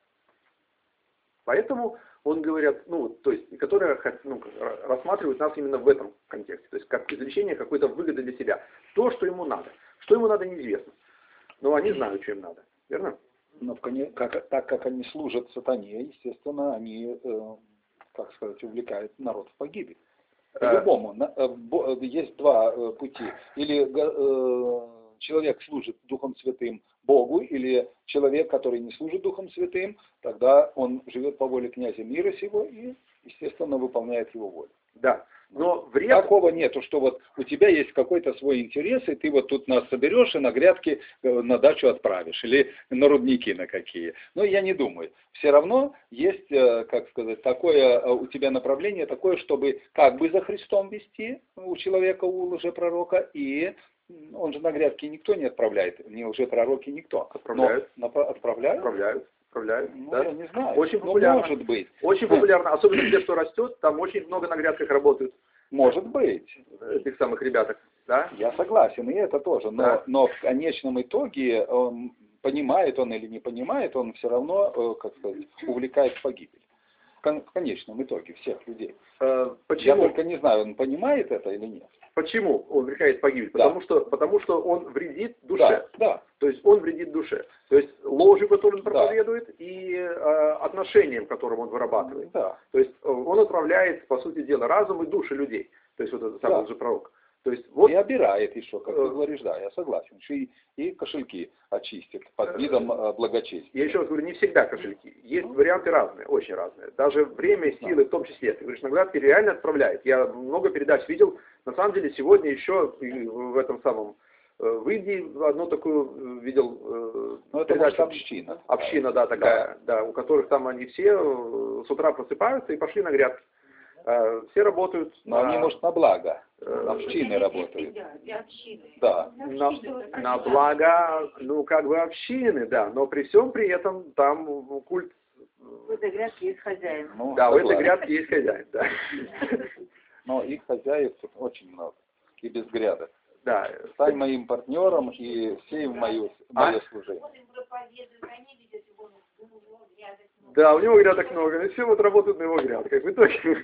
Поэтому он говорят, ну, то есть, которые ну, рассматривают нас именно в этом контексте, то есть как извлечение какой-то выгоды для себя. То, что ему надо. Что ему надо, неизвестно. Но они знают, что им надо. Верно? Но как, так как они служат сатане, естественно, они, э, как сказать, увлекают народ в погибель. По-любому. Э, есть два э, пути. Или э, человек служит Духом Святым Богу, или человек, который не служит Духом Святым, тогда он живет по воле князя мира сего и, естественно, выполняет его волю. Да. Но вред... Такого нету, что вот у тебя есть какой-то свой интерес, и ты вот тут нас соберешь и на грядки на дачу отправишь, или на рудники на какие. Но я не думаю. Все равно есть, как сказать, такое у тебя направление, такое, чтобы как бы за Христом вести у человека, у лжепророка, и он же на грядки никто не отправляет, не лжепророки никто. Отправляют. Но, отправляют? Отправляют. Отправляют. Ну, да? я не знаю. Очень популярно. Ну, может быть. Очень популярно. Особенно те, что растет, там очень много на грядках работают. Может быть. Этих самых ребяток. Да? Я согласен, и это тоже. Но, да. но в конечном итоге, он, понимает он или не понимает, он все равно, как сказать, увлекает в погибель. В конечном итоге всех людей. Э, почему? Я только не знаю, он понимает это или нет. Почему он увлекает в погибель? Да. Потому что, потому что он вредит душе. Да, да. То есть он вредит душе. То есть ложью, которую он проповедует, да. и э, отношением, которым он вырабатывает. Да. То есть он отправляет, по сути дела, разум и души людей. То есть вот этот самый да. же пророк. То есть, вот, и обирает еще, как ты говоришь, да, я согласен. И, и кошельки очистит под видом благочестия. Я еще раз говорю, не всегда кошельки. Есть ну, варианты разные, очень разные. Даже время, силы в том числе. Ты говоришь, наградки реально отправляет. Я много передач видел. На самом деле, сегодня еще в этом самом, в Индии одну такую видел ну, это передачу. Может, община. Община, да, такая, да. да, у которых там они все с утра просыпаются и пошли на грядки. Все работают. Но на, они, может, на благо. Общины работают. Да. На, на благо, ну, как бы общины, да. Но при всем при этом там культ. В этой грядке есть хозяин. Ну, да, в этой грядке есть хозяин, да. Но их хозяев тут очень много. И без грядок. Да. Стань моим партнером и сей в мое, мое а? служение. Да, у него грядок много, и все вот работают на его грядках. В итоге,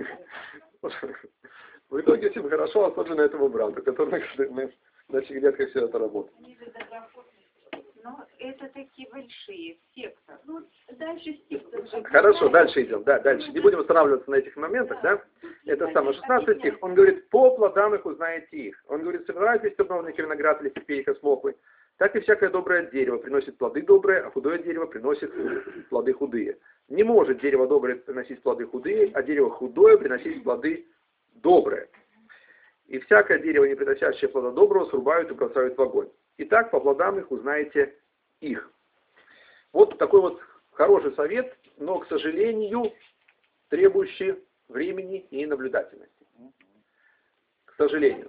в итоге всем хорошо, особенно этому брату, который на наших грядках все это работает. Но это такие большие секторы. Ну, дальше сектор. Хорошо, дальше идем, да, дальше. Не будем останавливаться на этих моментах, да? Это самое, шестнадцатый стих. Он говорит, по плодам их узнаете их. Он говорит, собирайтесь, терновники, виноград, или степейка, смоклы. Так и всякое доброе дерево приносит плоды добрые, а худое дерево приносит плоды худые. Не может дерево доброе приносить плоды худые, а дерево худое приносить плоды добрые. И всякое дерево, не приносящее плода доброго, срубают и бросают в огонь. Итак, по плодам их узнаете их. Вот такой вот хороший совет, но, к сожалению, требующий времени и наблюдательности. К сожалению.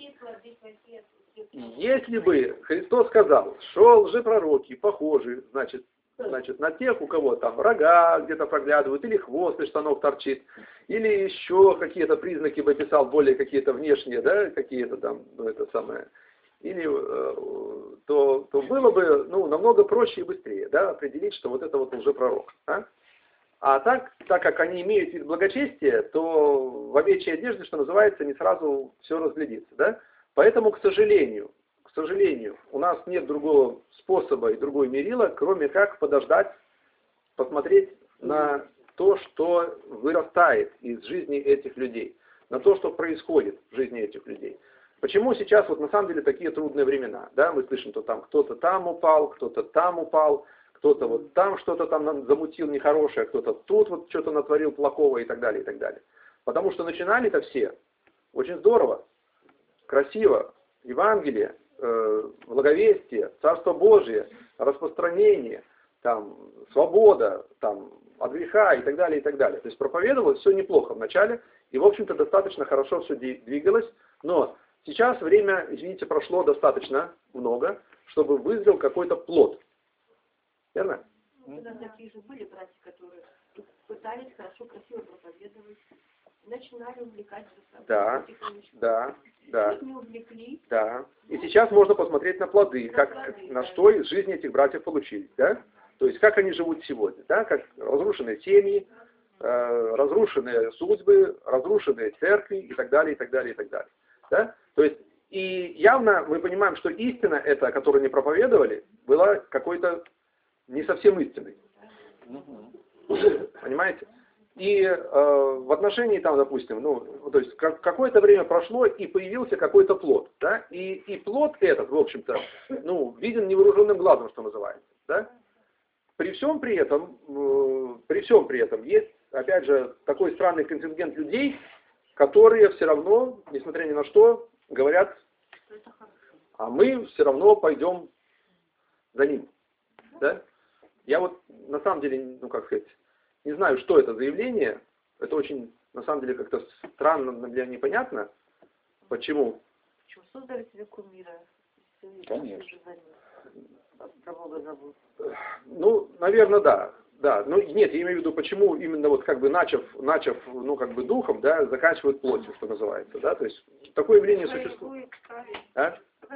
Если бы Христос сказал, что лжепророки похожи, значит, значит, на тех, у кого там рога где-то проглядывают, или хвост из штанов торчит, или еще какие-то признаки бы писал, более какие-то внешние, да, какие-то там, ну, это самое, или, то, то было бы, ну, намного проще и быстрее, да, определить, что вот это вот лжепророк. А, а так, так как они имеют вид благочестия, то в овечьей одежде, что называется, не сразу все разглядится, да. Поэтому, к сожалению, к сожалению, у нас нет другого способа и другой мерила, кроме как подождать, посмотреть на то, что вырастает из жизни этих людей, на то, что происходит в жизни этих людей. Почему сейчас вот на самом деле такие трудные времена? Да, мы слышим, что там кто-то там упал, кто-то там упал, кто-то вот там что-то там замутил нехорошее, кто-то тут вот что-то натворил плохого и так далее, и так далее. Потому что начинали-то все очень здорово, красиво, Евангелие, э, благовестие, Царство Божие, распространение, там, свобода, там, от греха и так далее, и так далее. То есть проповедовалось все неплохо вначале, и, в общем-то, достаточно хорошо все двигалось, но сейчас время, извините, прошло достаточно много, чтобы вызрел какой-то плод. Верно? Когда такие же были братья, которые пытались хорошо, красиво проповедовать, начинали увлекать за собой. Да, да, да. Их не увлекли. Да. И сейчас можно посмотреть на плоды, На как, плоды, на да. что из жизни этих братьев получились, да? То есть как они живут сегодня, да? Как разрушенные семьи, э, разрушенные судьбы, разрушенные церкви и так далее, и так далее, и так далее. Да? То есть и явно мы понимаем, что истина эта, которую они проповедовали, была какой-то не совсем истинной. Понимаете? И э, в отношении там, допустим, ну, то есть как, какое-то время прошло и появился какой-то плод, да? И, и плод этот, в общем-то, ну, виден невооруженным глазом, что называется, да? При всем при этом, э, при всем при этом есть, опять же, такой странный контингент людей, которые все равно, несмотря ни на что, говорят, а мы все равно пойдем за ним, да? Я вот на самом деле, ну как сказать, не знаю, что это за явление. Это очень, на самом деле, как-то странно, для меня непонятно. Почему? Почему создали себе кумира? Конечно. Про Бога забыл. Ну, наверное, да. Да. Ну, нет, я имею в виду, почему именно вот как бы начав, начав, ну, как бы духом, да, заканчивают плотью, что называется, да. То есть такое явление существует. А?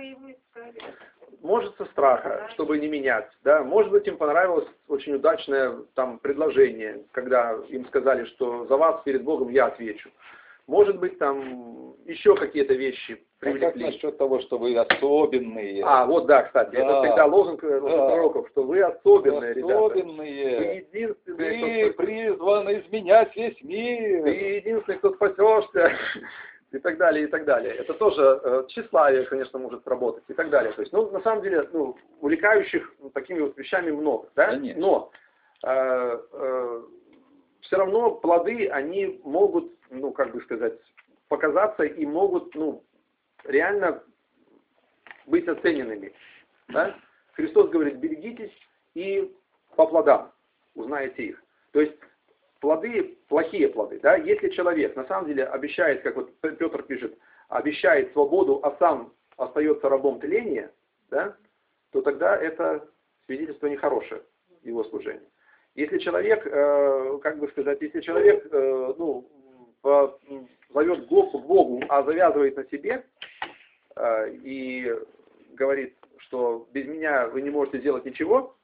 Может, со страха, чтобы не менять, да, может быть, им понравилось очень удачное там предложение, когда им сказали, что за вас перед Богом я отвечу. Может быть, там еще какие-то вещи привлекли. А как насчет того, что вы особенные? А, вот да, кстати, да. это всегда лозунг да. пророков, что вы особенные, вы ребята. Особенные. Вы единственные, вы кто... призваны изменять весь мир. Вы единственный, кто спасешься. И так далее, и так далее. Это тоже э, тщеславие, конечно, может работать, и так далее. То есть, ну, на самом деле, ну, увлекающих ну, такими вот вещами много, да? Конечно. Но э, э, все равно плоды, они могут, ну, как бы сказать, показаться и могут, ну, реально быть оцененными. Да? Христос говорит, берегитесь и по плодам узнаете их. То есть, плоды, плохие плоды, да, если человек на самом деле обещает, как вот Петр пишет, обещает свободу, а сам остается рабом тления, да, то тогда это свидетельство нехорошее его служения. Если человек, э, как бы сказать, если человек, э, ну, по, зовет к Богу, а завязывает на себе э, и говорит, что без меня вы не можете сделать ничего,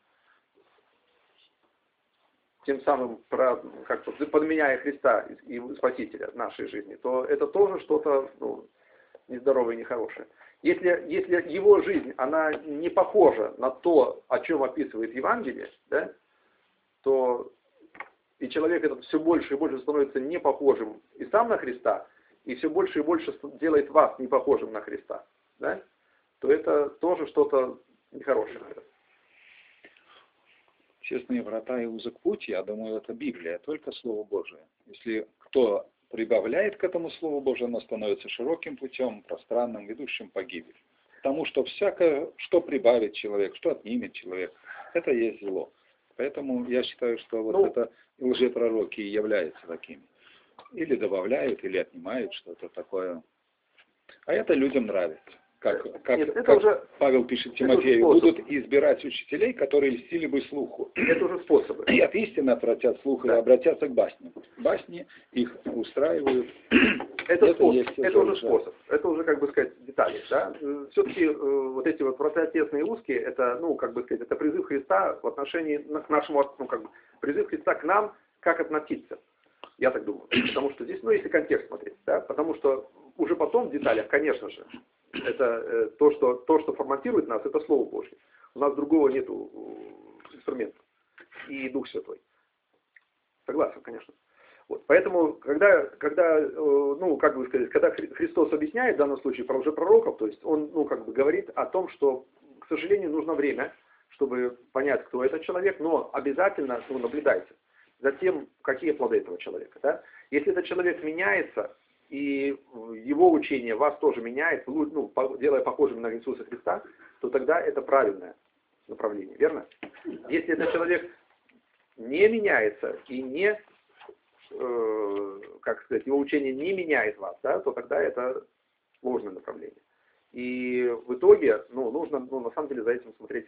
тем самым как бы подменяя Христа и Спасителя в нашей жизни, то это тоже что-то ну, нездоровое и нехорошее. Если, если его жизнь, она не похожа на то, о чем описывает Евангелие, да, то и человек этот все больше и больше становится не похожим и сам на Христа, и все больше и больше делает вас не похожим на Христа, да, то это тоже что-то нехорошее. Честные врата и узок путь, я думаю, это Библия, только Слово Божие. Если кто прибавляет к этому Слову Божию, оно становится широким путем, пространным, ведущим в погибель. Потому что всякое, что прибавит человек, что отнимет человек, это есть зло. Поэтому я считаю, что вот ну, это лжепророки и являются такими. Или добавляют, или отнимают что-то такое. А это людям нравится. Как, как, Нет, это как уже, Павел пишет Тимофею, будут избирать учителей, которые льстили бы слуху. Это уже способы. И от истины отвратят слух, да. И обратятся к басням. Басни их устраивают. Это, это, способ, есть это уже способ. Это уже, как бы сказать, детали. Да? Все-таки э, вот эти вот врата тесные и узкие, это, ну, как бы сказать, это призыв Христа в отношении к нашему, ну, как бы, призыв Христа к нам, как относиться. Я так думаю. Потому что здесь, ну, если контекст смотреть, да, потому что уже потом в деталях, конечно же, это э, то, что, то, что форматирует нас, это Слово Божье. У нас другого нету инструмента. И Дух Святой. Согласен, конечно. Вот. Поэтому, когда, когда, ну, как бы сказать, когда Христос объясняет в данном случае про лжепророков, то есть он, ну, как бы говорит о том, что, к сожалению, нужно время, чтобы понять, кто этот человек, но обязательно, ну, наблюдайте за тем, какие плоды этого человека. Да? Если этот человек меняется, и его учение вас тоже меняет, ну, делая похожим на Иисуса Христа, то тогда это правильное направление, верно? Если этот человек не меняется и не, э, как сказать, его учение не меняет вас, да, то тогда это ложное направление. И в итоге, ну, нужно, ну, на самом деле за этим смотреть.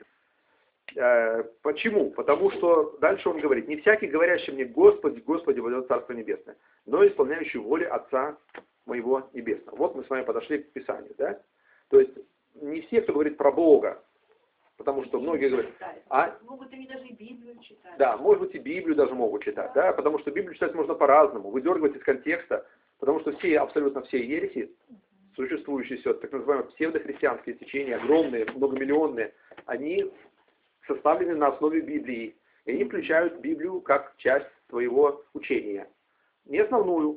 Э, почему? Потому что дальше он говорит: не всякий, говорящий мне Господи, Господи, войдет в Царство Небесное, но исполняющий волю Отца моего Небесного. Вот мы с вами подошли к Писанию, да? То есть не все, кто говорит про Бога, потому что многие говорят, а? Могут они даже и Библию читать. Да, может быть и Библию даже могут читать, да, потому что Библию читать можно по-разному, выдергивать из контекста, потому что все, абсолютно все ереси, существующие все, так называемые псевдохристианские течения, огромные, многомиллионные, они составлены на основе Библии, и они включают Библию как часть своего учения. Не основную,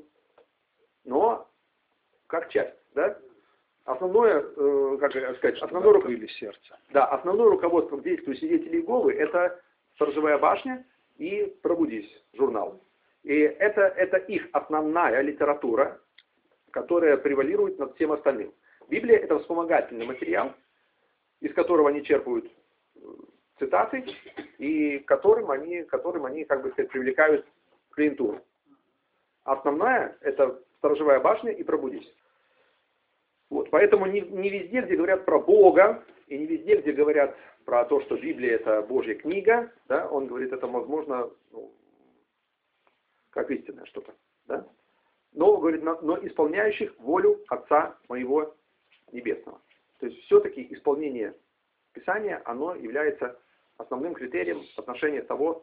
но как часть, да? Основное, э, как сказать, основное, руко... сердце. Да, основное руководство к действию свидетелей Иеговы — это «Сторожевая башня» и «Пробудись» журнал. И это, это их основная литература, которая превалирует над всем остальным. Библия — это вспомогательный материал, из которого они черпают цитаты, и которым они, которым они, как бы сказать, привлекают клиентуру. Основная — это «Сторожевая башня» и «Пробудись». Вот, поэтому не, не везде, где говорят про Бога, и не везде, где говорят про то, что Библия — это Божья книга, да, он говорит, это возможно, ну, как истинное что-то, да? Но, говорит, но исполняющих волю Отца моего Небесного. То есть все-таки исполнение Писания, оно является основным критерием в отношении того,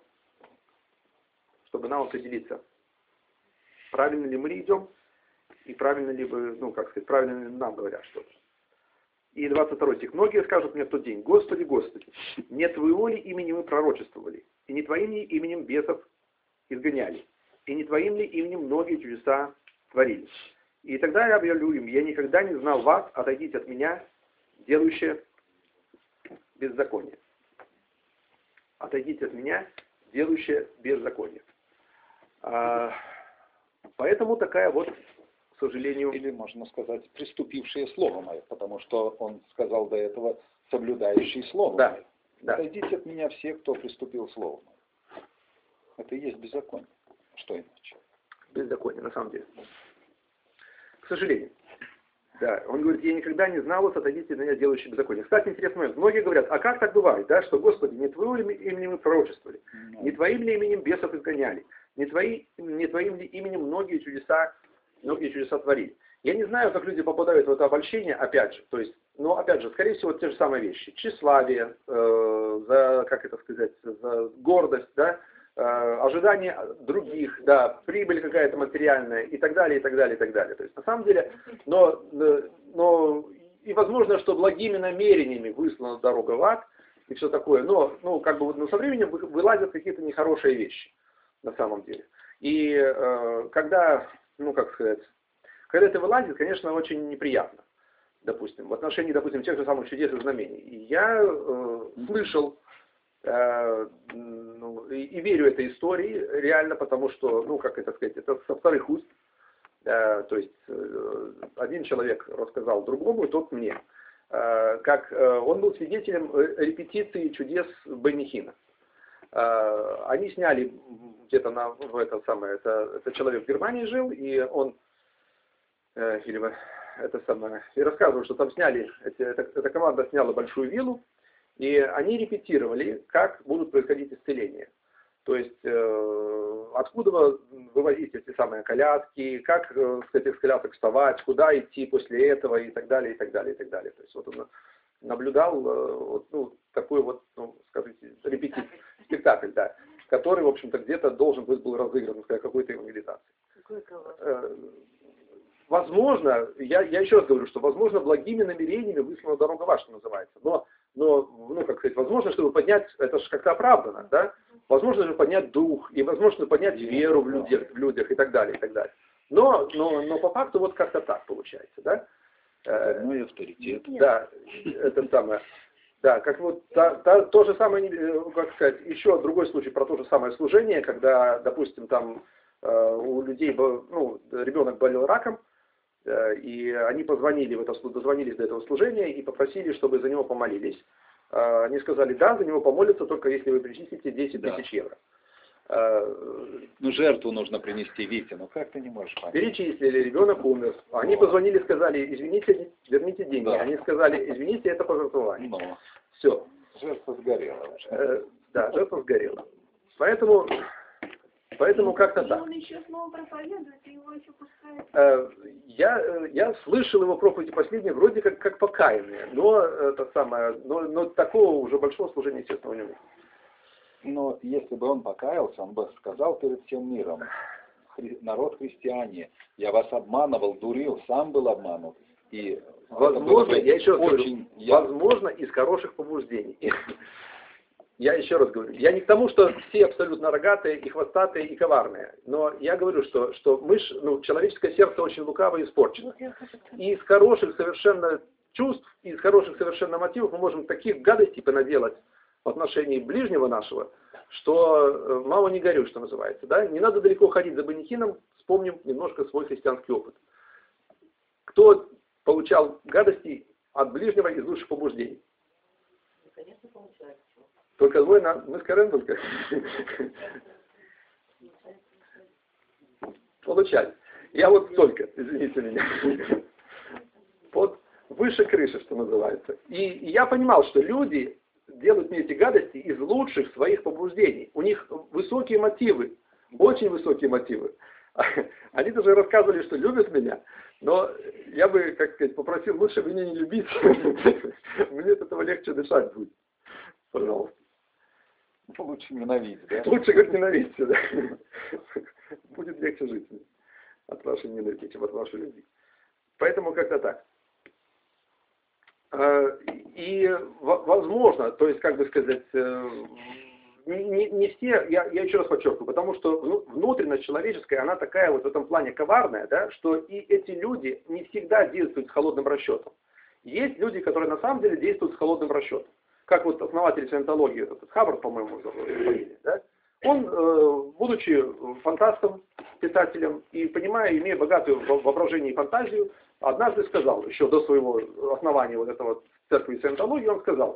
чтобы нам определиться, правильно ли мы идем, и правильно ли бы, ну, как сказать, правильно ли нам говорят что-то. И двадцать второй стих. «Многие скажут мне в тот день: Господи, Господи, не Твоего ли именем мы пророчествовали, и не Твоим ли именем бесов изгоняли, и не Твоим ли именем многие чудеса творили? И тогда я объявлю им: я никогда не знал вас, отойдите от меня, делающие беззаконие». Отойдите от меня, делающие беззаконие. А, поэтому такая вот, к сожалению... Или, можно сказать, приступившие слово мое, потому что он сказал до этого соблюдающий слово да, мое. Да. Отойдите от меня все, кто приступил слово мое. Это и есть беззаконие. Что иначе? Беззаконие, на самом деле. К сожалению. Да, он говорит: я никогда не знал вас, отойдите от меня, делающие беззаконие. Кстати, интересный момент. Многие говорят: а как так бывает, да, что, Господи, не Твоим ли именем мы пророчествовали, не Твоим ли именем бесов изгоняли, не, твои, не Твоим ли именем многие чудеса, многие чудеса творили. Я не знаю, как люди попадают в это обольщение, опять же, то есть, но опять же, скорее всего, те же самые вещи. Тщеславие, э, за, как это сказать, за гордость, да, э, ожидание других, да, прибыль какая-то материальная и так далее, и так далее, и так далее. То есть, на самом деле, но, но и возможно, что благими намерениями выслана дорога в ад и все такое, но, ну, как бы, ну, со временем вылазят какие-то нехорошие вещи, на самом деле. И э, когда, ну, как сказать, когда это вылазит, конечно, очень неприятно, допустим, в отношении, допустим, тех же самых чудес и знамений. И я э, слышал э, ну, и, и верю этой истории реально, потому что, ну, как это сказать, это со вторых уст. Э, то есть э, один человек рассказал другому, и тот мне. Э, как э, он был свидетелем репетиции чудес Бенни Хинна. Э, они сняли где-то на в это самое, это, это человек в Германии жил, и он или это самое, и рассказывал, что там сняли, эти, эта, эта команда сняла большую виллу, и они репетировали, как будут происходить исцеления. То есть, э, откуда вывозить эти самые коляски, как э, с этих колясок вставать, куда идти после этого, и так далее, и так далее, и так далее. То есть, вот он наблюдал э, вот, ну, такой вот, ну, скажите, репетицию, спектакль, да, который, в общем-то, где-то должен был, был разыгран в какой-то евангелизации. Возможно, я, я еще раз говорю, что, возможно, благими намерениями выслана дорога ваша, называется. Но, но, ну, как сказать, возможно, чтобы поднять, это же как-то оправдано, да? возможно же поднять дух, и возможно поднять веру в людях, в людях и так далее, и так далее. Но, но, но по факту вот как-то так получается, да? Ну и авторитет. Да, это самое. Да, как вот та, та, то же самое, как сказать, еще другой случай про то же самое служение, когда, допустим, там у людей, ну, ребенок болел раком, и они позвонили в это, дозвонились до этого служения и попросили, чтобы за него помолились. Они сказали, да, за него помолятся, только если вы перечислите десять тысяч евро. Ну, жертву нужно принести, Витя, ну как ты не можешь понять? Перечислили, ребенок умер. Они вот. Позвонили, сказали, извините, верните деньги. Да. Они сказали, извините, это пожертвование. Но. Все. Жертва сгорела. Э, да, жертва сгорела. Поэтому, поэтому как-то так. Он еще снова проповедует, и его еще пускают. Э, я, я слышал его проповеди последние, вроде как, как покаянные, но, это самое, но, но такого уже большого служения, естественно, у него нет. Но если бы он покаялся, он бы сказал перед всем миром: Хри... народ христиане, я вас обманывал, дурил, сам был обманут. И возможно, я еще раз очень говорю, возможно, из хороших побуждений. Я еще раз говорю, я не к тому, что все абсолютно рогатые и хвостатые и коварные, но я говорю, что, что мышь, ну, человеческое сердце очень лукаво и испорчено. И из хороших совершенно чувств, и из хороших совершенно мотивов мы можем таких гадостей понаделать в отношении ближнего нашего, что мало не горю, что называется. Да? Не надо далеко ходить за Банихином, вспомним немножко свой христианский опыт. Кто получал гадости от ближнего из лучших побуждений? Конечно, получается. Только двое, на... мы с Карен только. Получали. Я вот только, извините меня. Вот выше крыши, что называется. И, и я понимал, что люди делают мне эти гадости из лучших своих побуждений. У них высокие мотивы, очень высокие мотивы. Они даже рассказывали, что любят меня, но я бы, как сказать, попросил лучше меня не любить. Мне от этого легче дышать будет. Пожалуйста. Лучше ненавидеть, да? Лучше, говорит, ненавидьте, да. Будет легче жить от вашей ненависти, чем от вашей любви. Поэтому как-то так. И возможно, то есть, как бы сказать, не, не все, я, я еще раз подчеркиваю, потому что внутренность человеческая, она такая вот в этом плане коварная, да, что и эти люди не всегда действуют с холодным расчетом. Есть люди, которые на самом деле действуют с холодным расчетом. Как вот основатель саентологии, этот Хаббард, по-моему, фамилия, да? Он, будучи фантастом, писателем и понимая, имея богатую воображение и фантазию, однажды сказал, еще до своего основания вот этого церкви саентологии, он сказал,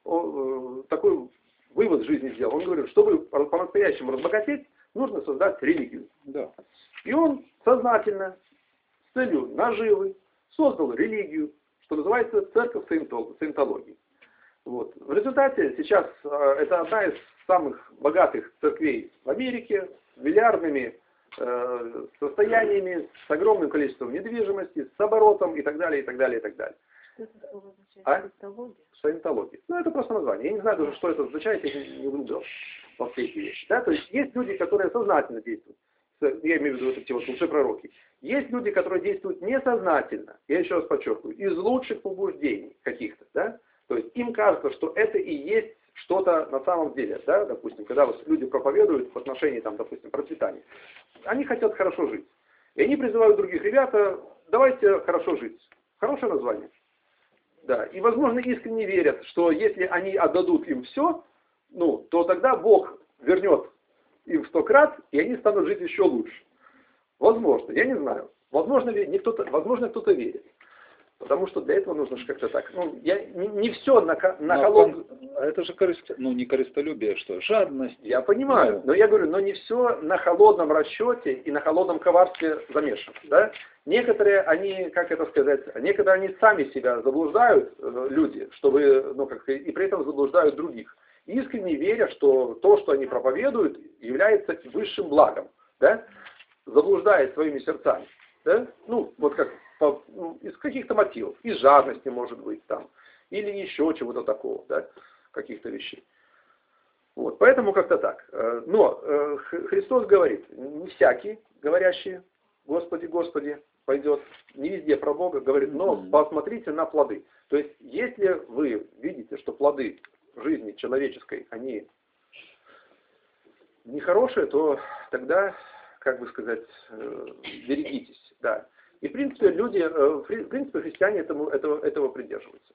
такой вывод в жизни сделал. Он говорит, чтобы по-настоящему разбогатеть, нужно создать религию. Да. И он сознательно, с целью наживы, создал религию, что называется церковь саентологии. Вот. В результате сейчас э, это одна из самых богатых церквей в Америке, с миллиардными э, состояниями, с огромным количеством недвижимости, с оборотом и так далее, и так далее, и так далее. Что это такое означает? А? Саентология? Саентология. Ну, это просто название. Я не знаю даже, что это означает, я не углубился во все эти вещи. Да? То есть есть люди, которые сознательно действуют. Я имею в виду вот эти вот лжепророки. Есть люди, которые действуют несознательно. Я еще раз подчеркиваю, из лучших побуждений каких-то, да? То есть им кажется, что это и есть что-то на самом деле, да, допустим, когда вот люди проповедуют в отношении, там, допустим, процветания. Они хотят хорошо жить. И они призывают других, ребята, давайте хорошо жить. Хорошее название. Да. И, возможно, искренне верят, что если они отдадут им все, ну, то тогда Бог вернет им в сто крат, и они станут жить еще лучше. Возможно, я не знаю. Возможно, не кто-то, возможно, кто-то верит. Потому что для этого нужно же как-то так. Ну, я не, не все на, на холодном... А это же корист... ну, не корыстолюбие, что? Жадность. Я понимаю, но я говорю, но не все на холодном расчете и на холодном коварстве замешано. Да? Некоторые, они, как это сказать, некоторые они сами себя заблуждают, люди, чтобы, ну, как, и при этом заблуждают других. Искренне веря, что то, что они проповедуют, является высшим благом. Да? Заблуждая своими сердцами. Да? Ну, вот как... По, ну, из каких-то мотивов, из жадности, может быть, там, или еще чего-то такого, да, каких-то вещей. Вот, поэтому как-то так. Но Христос говорит, не всякий, говорящий Господи, Господи, пойдет, не везде про Бога, говорит, но посмотрите на плоды. То есть, если вы видите, что плоды жизни человеческой, они нехорошее, то тогда, как бы сказать, э, берегитесь, да. И в принципе люди, э, в принципе христиане этому, этого, этого придерживаются.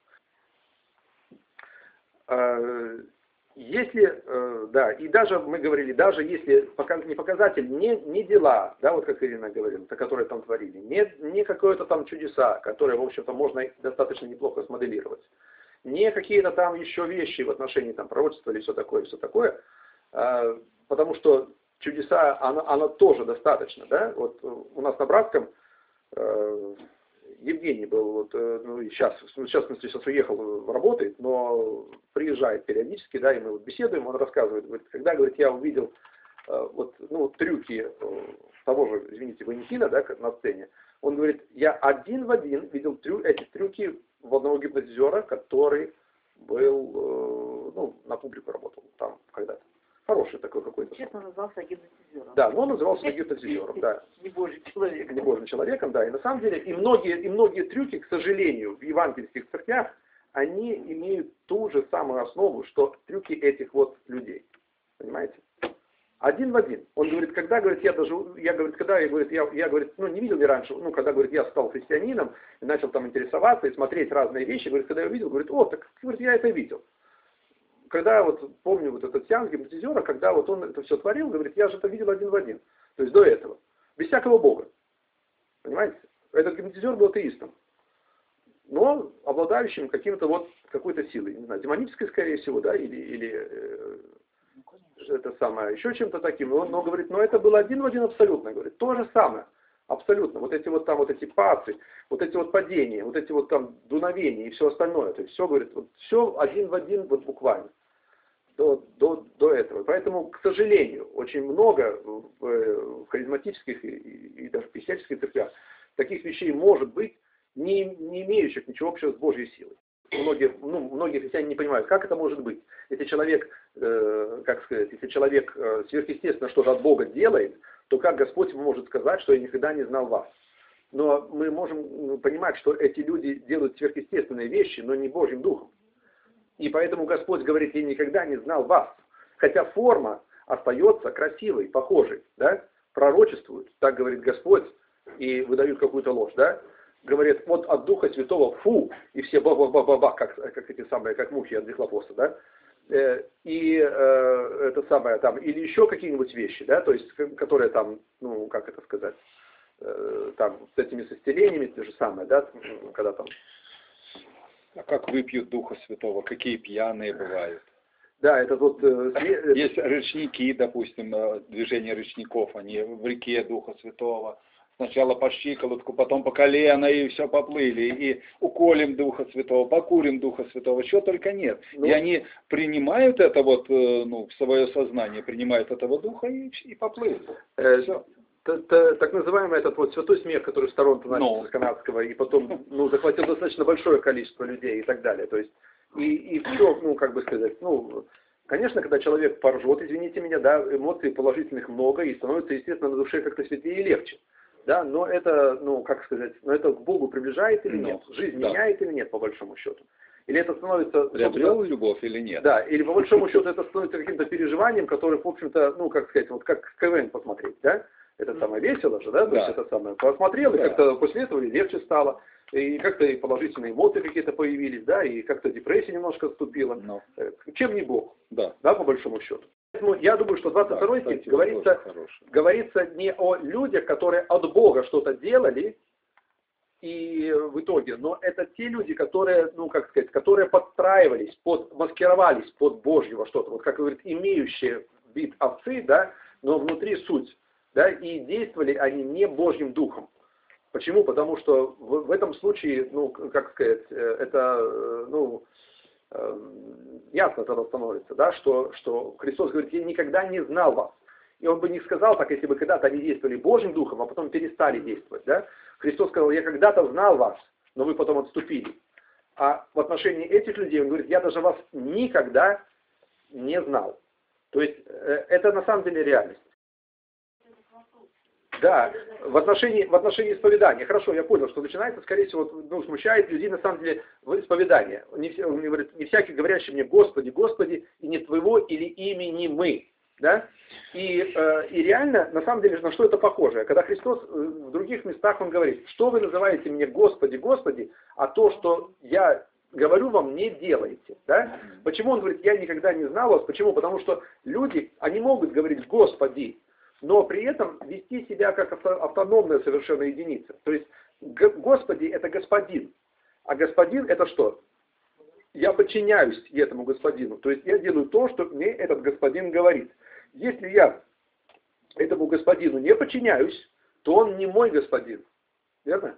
Э, если, э, да, и даже мы говорили, даже если показ, не показатель, не, не дела, да, вот как Ирина говорила, которые там творили, не, не какое-то там чудеса, которые, в общем-то, можно достаточно неплохо смоделировать, не какие-то там еще вещи в отношении там пророчества или все такое, все такое, э, потому что чудеса, оно, оно тоже достаточно, да, вот у нас на Братском э, Евгений был, вот, э, ну, и сейчас, сейчас, в смысле, сейчас уехал, работает, но приезжает периодически, да, и мы вот беседуем, он рассказывает, говорит, когда, говорит, я увидел э, вот, ну, трюки э, того же, извините, Ванихина, да, на сцене, он говорит, я один в один видел трю, эти трюки в одного гипнотизера, который был, э, ну, на публику работал там когда-то. Хороший такой какой-то. Честно назывался гипнотизером. Да, но он назывался гипнотизером, да. Не божий человек. Не божьим человеком, да. И на самом деле, и многие, и многие трюки, к сожалению, в евангельских церквях, они имеют ту же самую основу, что трюки этих вот людей. Понимаете? Один в один. Он говорит, когда, говорит, я даже, я, говорит, когда, я, говорит, я, я, говорит, ну, не видел ли раньше, ну, когда, говорит, я стал христианином, и начал там интересоваться и смотреть разные вещи, говорит, когда я увидел, говорит, о, так, говорит, я это видел. Когда вот, помню вот этот сеанс гипнотизера, когда вот он это все творил, говорит, я же это видел один в один. То есть до этого. Без всякого Бога. Понимаете? Этот гипнотизер был атеистом. Но обладающим каким-то вот, какой-то силой. Не знаю, демонической, скорее всего, да, или, или э, это самое, еще чем-то таким. Но, но, говорит, но это было один в один абсолютно. Говорит, то же самое. Абсолютно. Вот эти вот там, вот эти пацы, вот эти вот падения, вот эти вот там дуновения и все остальное. То есть все, говорит, вот все один в один, вот буквально. До, до, до этого. Поэтому, к сожалению, очень много в, в харизматических и, и, и даже в писательских церквях таких вещей может быть, не, не имеющих ничего общего с Божьей силой. Многие, ну, многие христиане не понимают, как это может быть. Если человек, э, как сказать, если человек э, сверхъестественно что-то от Бога делает, то как Господь ему может сказать, что я никогда не знал вас? Но мы можем понимать, что эти люди делают сверхъестественные вещи, но не Божьим Духом. И поэтому Господь говорит, я никогда не знал вас. Хотя форма остается красивой, похожей, да? Пророчествуют, так говорит Господь, и выдают какую-то ложь, да? Говорит, вот от Духа Святого фу, и все ба-ба-ба-ба-ба, как, как эти самые, как мухи от дихлофоса, да? Э, и э, это самое там, или еще какие-нибудь вещи, да, то есть, которые там, ну, как это сказать, э, там, с этими состелениями, то же самое, да, когда там... А как выпьют Духа Святого? Какие пьяные бывают? Да, это вот... Э, Есть речники, допустим, движение речников, они в реке Духа Святого. Сначала по щиколотку, потом по колено, и все поплыли. И уколем Духа Святого, покурим Духа Святого, чего только нет. Ну, и они принимают это вот, ну, в свое сознание, принимают этого Духа и, и поплыли. Э, все. Так называемый этот вот святой смех, который в сторонке начался с канадского, и потом, ну, захватил достаточно большое количество людей и так далее. То есть, и, и все, ну, как бы сказать, ну, конечно, когда человек поржет, извините меня, да, эмоций положительных много, и становится, естественно, на душе как-то светлее и легче. Да, но это, ну, как сказать, но это к Богу приближает или нет? Жизнь да. меняет или нет, по большому счету? Или это становится... Приобрел любовь или нет? Да, или по большому счету это становится каким-то переживанием, которое, в общем-то, ну, как сказать, вот как КВН посмотреть, да? Это самое весело же, да? То да. есть это самое посмотрел, да. и как-то после этого легче стало. И как-то и положительные эмоции какие-то появились, да, и как-то депрессия немножко отступила. Но. Чем не Бог, да. да, по большому счету. Поэтому я думаю, что двадцать второй стих да, говорится, говорится не о людях, которые от Бога что-то делали, и в итоге, но это те люди, которые, ну, как сказать, которые подстраивались, под, маскировались под Божьего что-то, вот как говорит, имеющие вид овцы, да, но внутри суть. Да, и действовали они не Божьим Духом. Почему? Потому что в, в этом случае, ну, как сказать, это, ну, ясно тогда становится, да, что, что Христос говорит, я никогда не знал вас. И он бы не сказал так, если бы когда-то они действовали Божьим Духом, а потом перестали действовать, да. Христос сказал, я когда-то знал вас, но вы потом отступили. А в отношении этих людей он говорит, я даже вас никогда не знал. То есть это на самом деле реальность. Да, в отношении, в отношении исповедания. Хорошо, я понял, что начинается, скорее всего, ну, смущает людей на самом деле в исповедании. Не, все, он говорит, не всякий говорящий мне, Господи, Господи, и не Твоего или имени мы Да? И, э, и реально, на самом деле, на что это похоже? Когда Христос в других местах, Он говорит, что вы называете мне Господи, Господи, а то, что я говорю вам, не делайте. Да? Почему Он говорит, я никогда не знал вас? Почему? Потому что люди, они могут говорить Господи, но при этом вести себя как авто, автономная совершенно единица. То есть Господи это Господин, а Господин это что? Я подчиняюсь этому Господину. То есть я делаю то, что мне этот Господин говорит. Если я этому Господину не подчиняюсь, то он не мой Господин. Верно?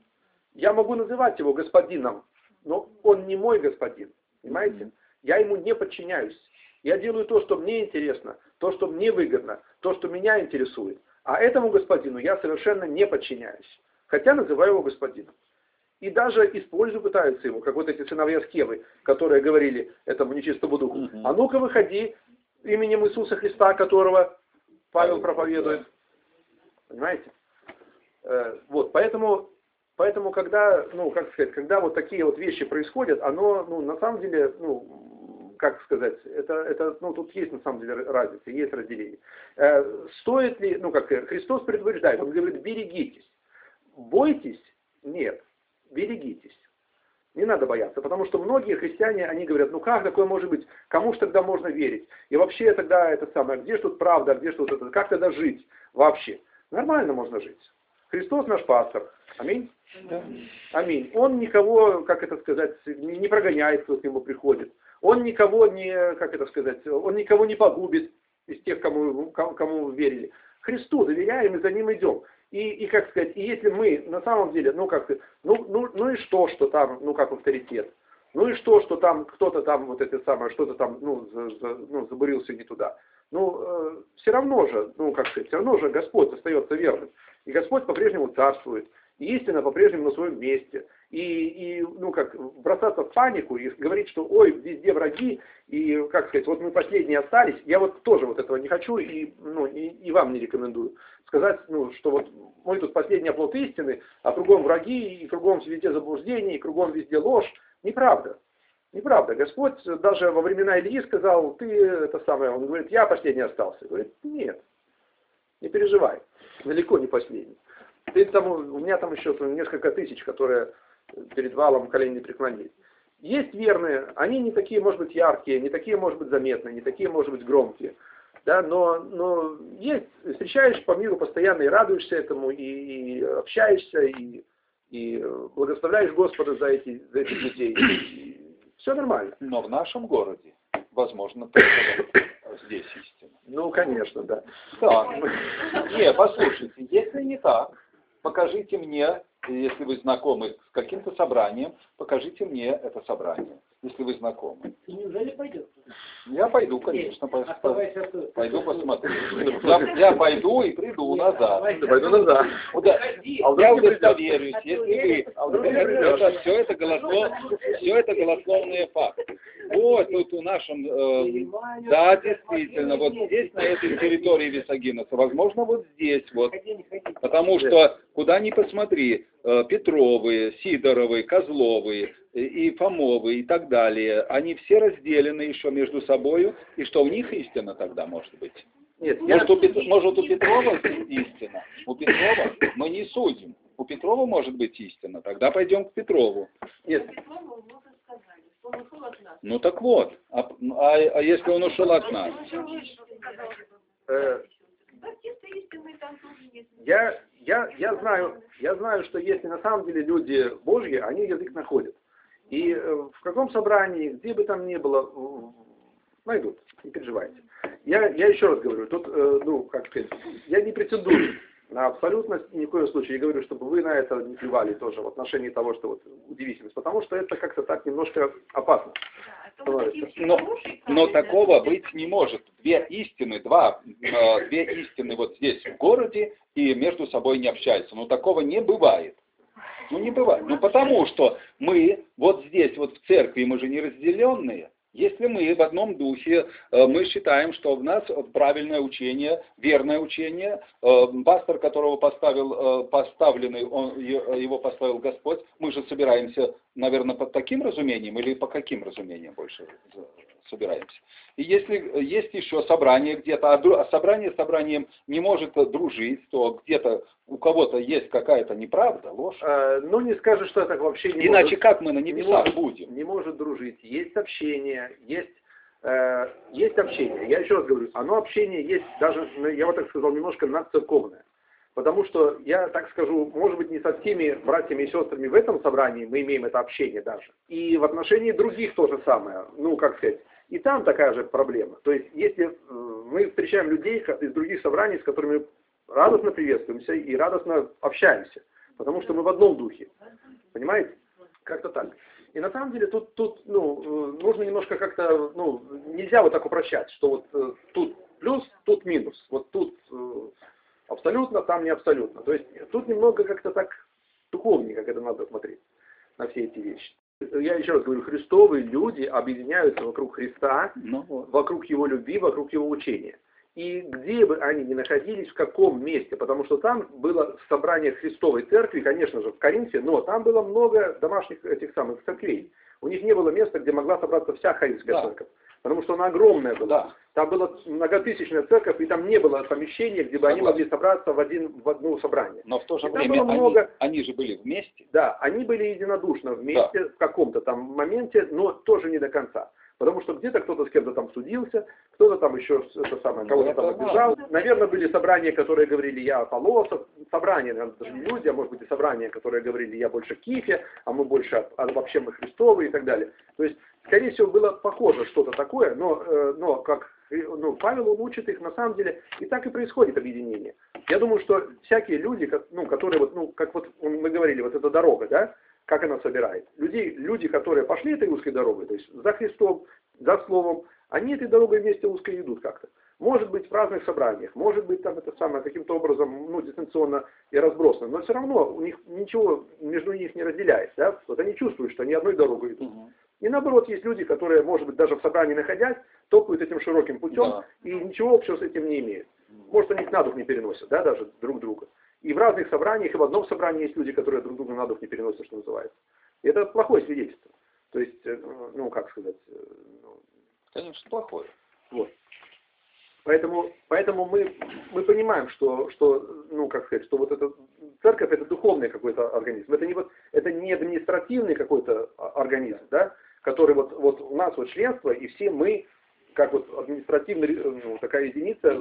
Я могу называть его Господином, но он не мой Господин. Понимаете? Я ему не подчиняюсь. Я делаю то, что мне интересно, то, что мне выгодно, то, что меня интересует. А этому Господину я совершенно не подчиняюсь. Хотя называю его Господином. И даже использую, пытаются его, как вот эти сыновья Скевы, которые говорили этому нечистому духу. Mm-hmm. А ну-ка выходи именем Иисуса Христа, которого Павел проповедует. Понимаете? Э, вот, поэтому, поэтому, когда, ну, как сказать, когда вот такие вот вещи происходят, оно, ну, на самом деле, ну, как сказать, это, это, ну, тут есть на самом деле разница, есть разделение. Э, стоит ли, ну, как Христос предупреждает, Он говорит, берегитесь. Бойтесь? Нет. Берегитесь. Не надо бояться, потому что многие христиане, они говорят, ну как такое может быть, кому же тогда можно верить? И вообще тогда это самое, где же тут правда, где же тут это, как тогда жить вообще? Нормально можно жить. Христос наш пастор. Аминь? Да. Аминь. Он никого, как это сказать, не, не прогоняет, кто к нему приходит. Он никого не, как это сказать, он никого не погубит из тех, кому, кому вы верили. Христу доверяем и за ним идем. И, и, как сказать, и если мы на самом деле, ну как ну, ну, ну и что, что там, ну как авторитет, ну и что, что там кто-то там вот это самое, что-то там, ну, за, за, ну забурился не туда. Ну, э, все равно же, ну как сказать, все равно же Господь остается верным. И Господь по-прежнему царствует, и истина по-прежнему на своем месте. И, и, ну как, бросаться в панику и говорить, что ой, везде враги, и, как сказать, вот мы последние остались, я вот тоже вот этого не хочу, и, ну, и, и вам не рекомендую. Сказать, ну, что вот мы тут последний оплот истины, а кругом враги, и кругом везде заблуждение, и кругом везде ложь. Неправда. Неправда. Господь даже во времена Ильи сказал, ты это самое, он говорит, я последний остался. Говорит, нет, не переживай, далеко не последний. Ты там, у меня там еще несколько тысяч, которые перед валом колени преклонились. Есть верные, они не такие, может быть, яркие, не такие, может быть, заметные, не такие, может быть, громкие. Да, но, но есть, встречаешь по миру постоянно и радуешься этому, и, и общаешься, и, и благословляешь Господа за, эти, за этих людей. И все нормально. Но в нашем городе, возможно, только здесь истина. Ну, конечно, да. Да. Не, послушайте, если не так, покажите мне, если вы знакомы с каким-то собранием, покажите мне это собрание, если вы знакомы. Ты неужели пойдешь? Я пойду, конечно, пос... Оставайся тут. Пойду посмотрю. Я, я пойду и приду назад. Я пойду назад. Куда? Я удостоверюсь, если вы... Это, все, это голослов... все это голословные факты. Вот тут в нашем... Э, да, действительно, вот здесь, на этой территории Висагинуса, возможно, вот здесь вот. Потому что, куда ни посмотри, э, Петровы, Сидоровы, Козловы, и Фомовы и так далее, они все разделены еще между собою, и что у них истина тогда может быть? Нет, может, я... у Пет... может у Петрова истина? У Петрова мы не судим. У Петрова может быть истина, тогда пойдем к Петрову. Нет. Ну так вот, а, а, а если он ушел от нас? Я, я, я, знаю, я знаю, что если на самом деле люди Божьи, они язык находят. И в каком собрании, где бы там ни было, найдут, не переживайте. Я, я еще раз говорю, тут, ну, как сказать, я не претендую на абсолютность, ни в коем случае. Я говорю, чтобы вы на это не плевали тоже в отношении того, что вот удивительность, потому что это как-то так немножко опасно. Но, но такого быть не может. Две истины, два, э, две истины вот здесь в городе и между собой не общаются. Но такого не бывает. Ну не бывает. Ну потому что мы вот здесь, вот в церкви, мы же не разделенные. Если мы в одном духе, мы считаем, что в нас правильное учение, верное учение, пастор, которого поставил, поставленный, он, его поставил Господь, мы же собираемся наверное, под таким разумением или по каким разумениям больше собираемся? И если есть еще собрание где-то, а собрание с собранием не может дружить, то где-то у кого-то есть какая-то неправда, ложь. А, ну, не скажешь, что это вообще не Иначе может, как мы на небесах не может, будем? Не может дружить. Есть общение, есть, э, есть общение. Я еще раз говорю, оно общение есть даже, я вот так сказал, немножко надцерковное. Потому что, я так скажу, может быть, не со всеми братьями и сестрами в этом собрании мы имеем это общение даже. И в отношении других то же самое. Ну, как сказать, и там такая же проблема. То есть, если мы встречаем людей из других собраний, с которыми радостно приветствуемся и радостно общаемся. Потому что мы в одном духе. Понимаете? Как-то так. И на самом деле тут, тут ну, нужно немножко как-то, ну, нельзя вот так упрощать, что вот тут плюс, тут минус. Вот тут абсолютно, там не абсолютно. То есть тут немного как-то так духовнее, как это надо смотреть на все эти вещи. Я еще раз говорю, христовые люди объединяются вокруг Христа, Ну, вот. вокруг Его любви, вокруг Его учения. И где бы они ни находились, в каком месте, потому что там было собрание Христовой Церкви, конечно же, в Коринфе, но там было много домашних этих самых церквей. У них не было места, где могла собраться вся Коринфская Да. церковь, потому что она огромная была. Да. Там была многотысячная церковь, и там не было помещения, где бы они Согласен. могли собраться в, один, в одно собрание. Но в то же И там время было они, много- они же были вместе. Да, они были единодушно вместе в каком-то там моменте, но тоже не до конца. Потому что где-то кто-то с кем-то там судился, кто-то там еще это самое, кого-то Это там обижал. Наверное, были собрания, которые говорили, я Аполлос, собрания, наверное, даже не люди, а может быть и собрания, которые говорили, я больше Кифе, а мы больше, а вообще мы Христовы и так далее. То есть, скорее всего, было похоже что-то такое, но, э, но как ну, Павел он учит их, на самом деле, и так и происходит объединение. Я думаю, что всякие люди, как, ну, которые вот, ну, как вот мы говорили, вот эта дорога, да, как она собирает. Людей, люди, которые пошли этой узкой дорогой, то есть за Христом, за Словом, они этой дорогой вместе узко идут как-то. Может быть, в разных собраниях, может быть, там это самое каким-то образом, ну, дистанционно и разбросано, но все равно у них ничего между них не разделяется, да? Вот они чувствуют, что они одной дорогой идут. Угу. И наоборот, есть люди, которые, может быть, даже в собрании находясь, топают этим широким путем, Да. и ничего общего с этим не имеют. Может, они их на дух не переносят, да, даже друг друга. И в разных собраниях, и в одном собрании есть люди, которые друг друга на дух не переносят, что называется. И это плохое свидетельство. То есть, э, ну, как сказать, э, ну, Конечно, плохое. вот. Поэтому, поэтому мы, мы понимаем, что, что, ну, как сказать, что вот эта церковь это духовный какой-то организм. Это не, вот, это не административный какой-то организм, да, который вот, вот у нас вот членство, и все мы, как вот административная ну, такая единица,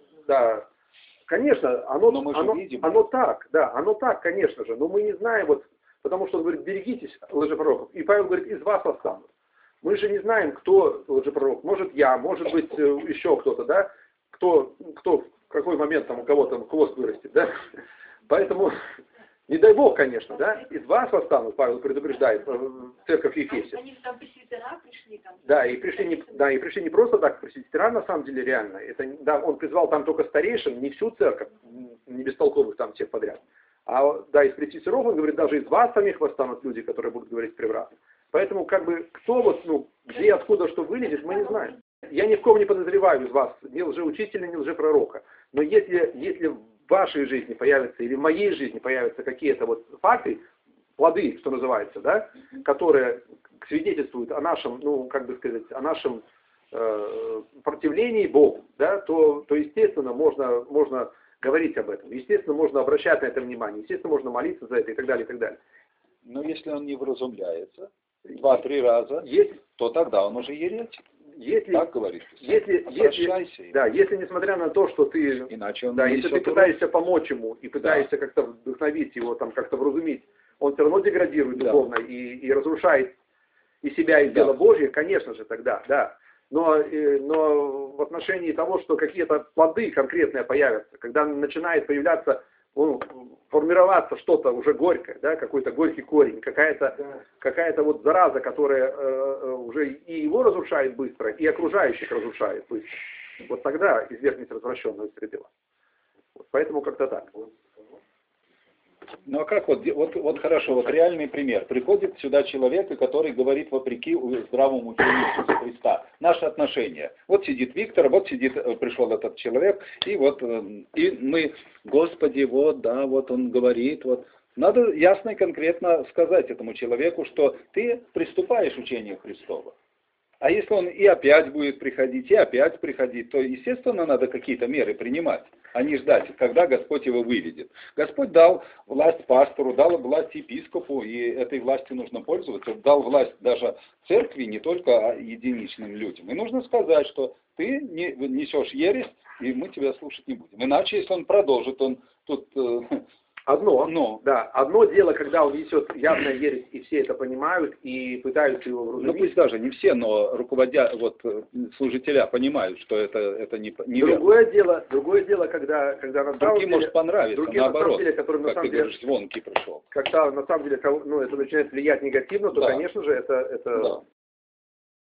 да, конечно, оно, Но мы же оно, видим. оно так, да, оно так, конечно же, но мы не знаем, вот, потому что он говорит, берегитесь лжепророков, и Павел говорит, из вас останут. Мы же не знаем, кто лжепророк. Может я, может быть еще кто-то, да? Кто, кто в какой момент там у кого-то хвост вырастет, да? Поэтому, не дай Бог, конечно, да? Из вас останут, Павел предупреждает, церковь Ефесе. Они же там пресвитера пришли там. Да, и пришли не, да, и пришли не просто так, пресвитера на самом деле реально. Это, да, он призвал там только старейшин, не всю церковь, не бестолковых там всех подряд. А да, из пресвитеров он говорит, даже из вас самих восстанут люди, которые будут говорить превратно. Поэтому, как бы, кто вот, ну, где, откуда, что вылезет, мы не знаем. Я ни в ком не подозреваю из вас, ни лжеучителя, ни лжепророка. Но если, если в вашей жизни появятся, или в моей жизни появятся какие-то вот факты, плоды, что называется, да, которые свидетельствуют о нашем, ну, как бы сказать, о нашем э, противлении Богу, да, то, то естественно, можно, можно говорить об этом. Естественно, можно обращать на это внимание. Естественно, можно молиться за это и так далее, и так далее. Но если он не вразумляется два-три раза, Есть, то тогда он уже еретик. если, Так говорит. если, Обращайся. если, да, если несмотря на то, что ты, Иначе он да, не если ты несет пытаешься помочь ему и пытаешься как-то вдохновить его, там, как-то вразумить, он все равно деградирует Да. духовно и, и разрушает и себя, и Да. дело Божье, конечно же, тогда, да. Но, э, но в отношении того, что какие-то плоды конкретные появятся, когда начинает появляться, ну, формироваться что-то уже горькое, да, какой-то горький корень, какая-то Да. какая-то вот зараза, которая э, уже и его разрушает быстро, и окружающих разрушает быстро. Вот тогда извергнется развращенного из среды. Вот поэтому как-то так. Ну а как вот, вот, вот хорошо, вот реальный пример. Приходит сюда человек, который говорит вопреки здравому учению Иисуса Христа. Наши отношения. Вот сидит Виктор, вот сидит, пришел этот человек, и вот и мы, Господи, вот, да, вот он говорит, вот, Надо ясно и конкретно сказать этому человеку, что ты приступаешь к учению Христова. А если он и опять будет приходить, и опять приходить, то, естественно, надо какие-то меры принимать, а не ждать, когда Господь его выведет. Господь дал власть пастору, дал власть епископу, и этой властью нужно пользоваться. Дал власть даже церкви, не только единичным людям. И нужно сказать, что ты не несешь ересь, и мы тебя слушать не будем. Иначе, если он продолжит, он тут... Одно, Но. да, одно дело, когда он несет явно ересь, и все это понимают, и пытаются его Ну вразумить. пусть даже не все, но руководя, вот служителя понимают, что это, это не, неверно. Другое дело, другое дело, когда, когда на самом Другим деле... может понравиться, другим, на самом наоборот, деле, которым, на как самом ты деле, говоришь, звонкий пришел. когда на самом деле ну, это начинает влиять негативно, то, Да. конечно же, это, это Да.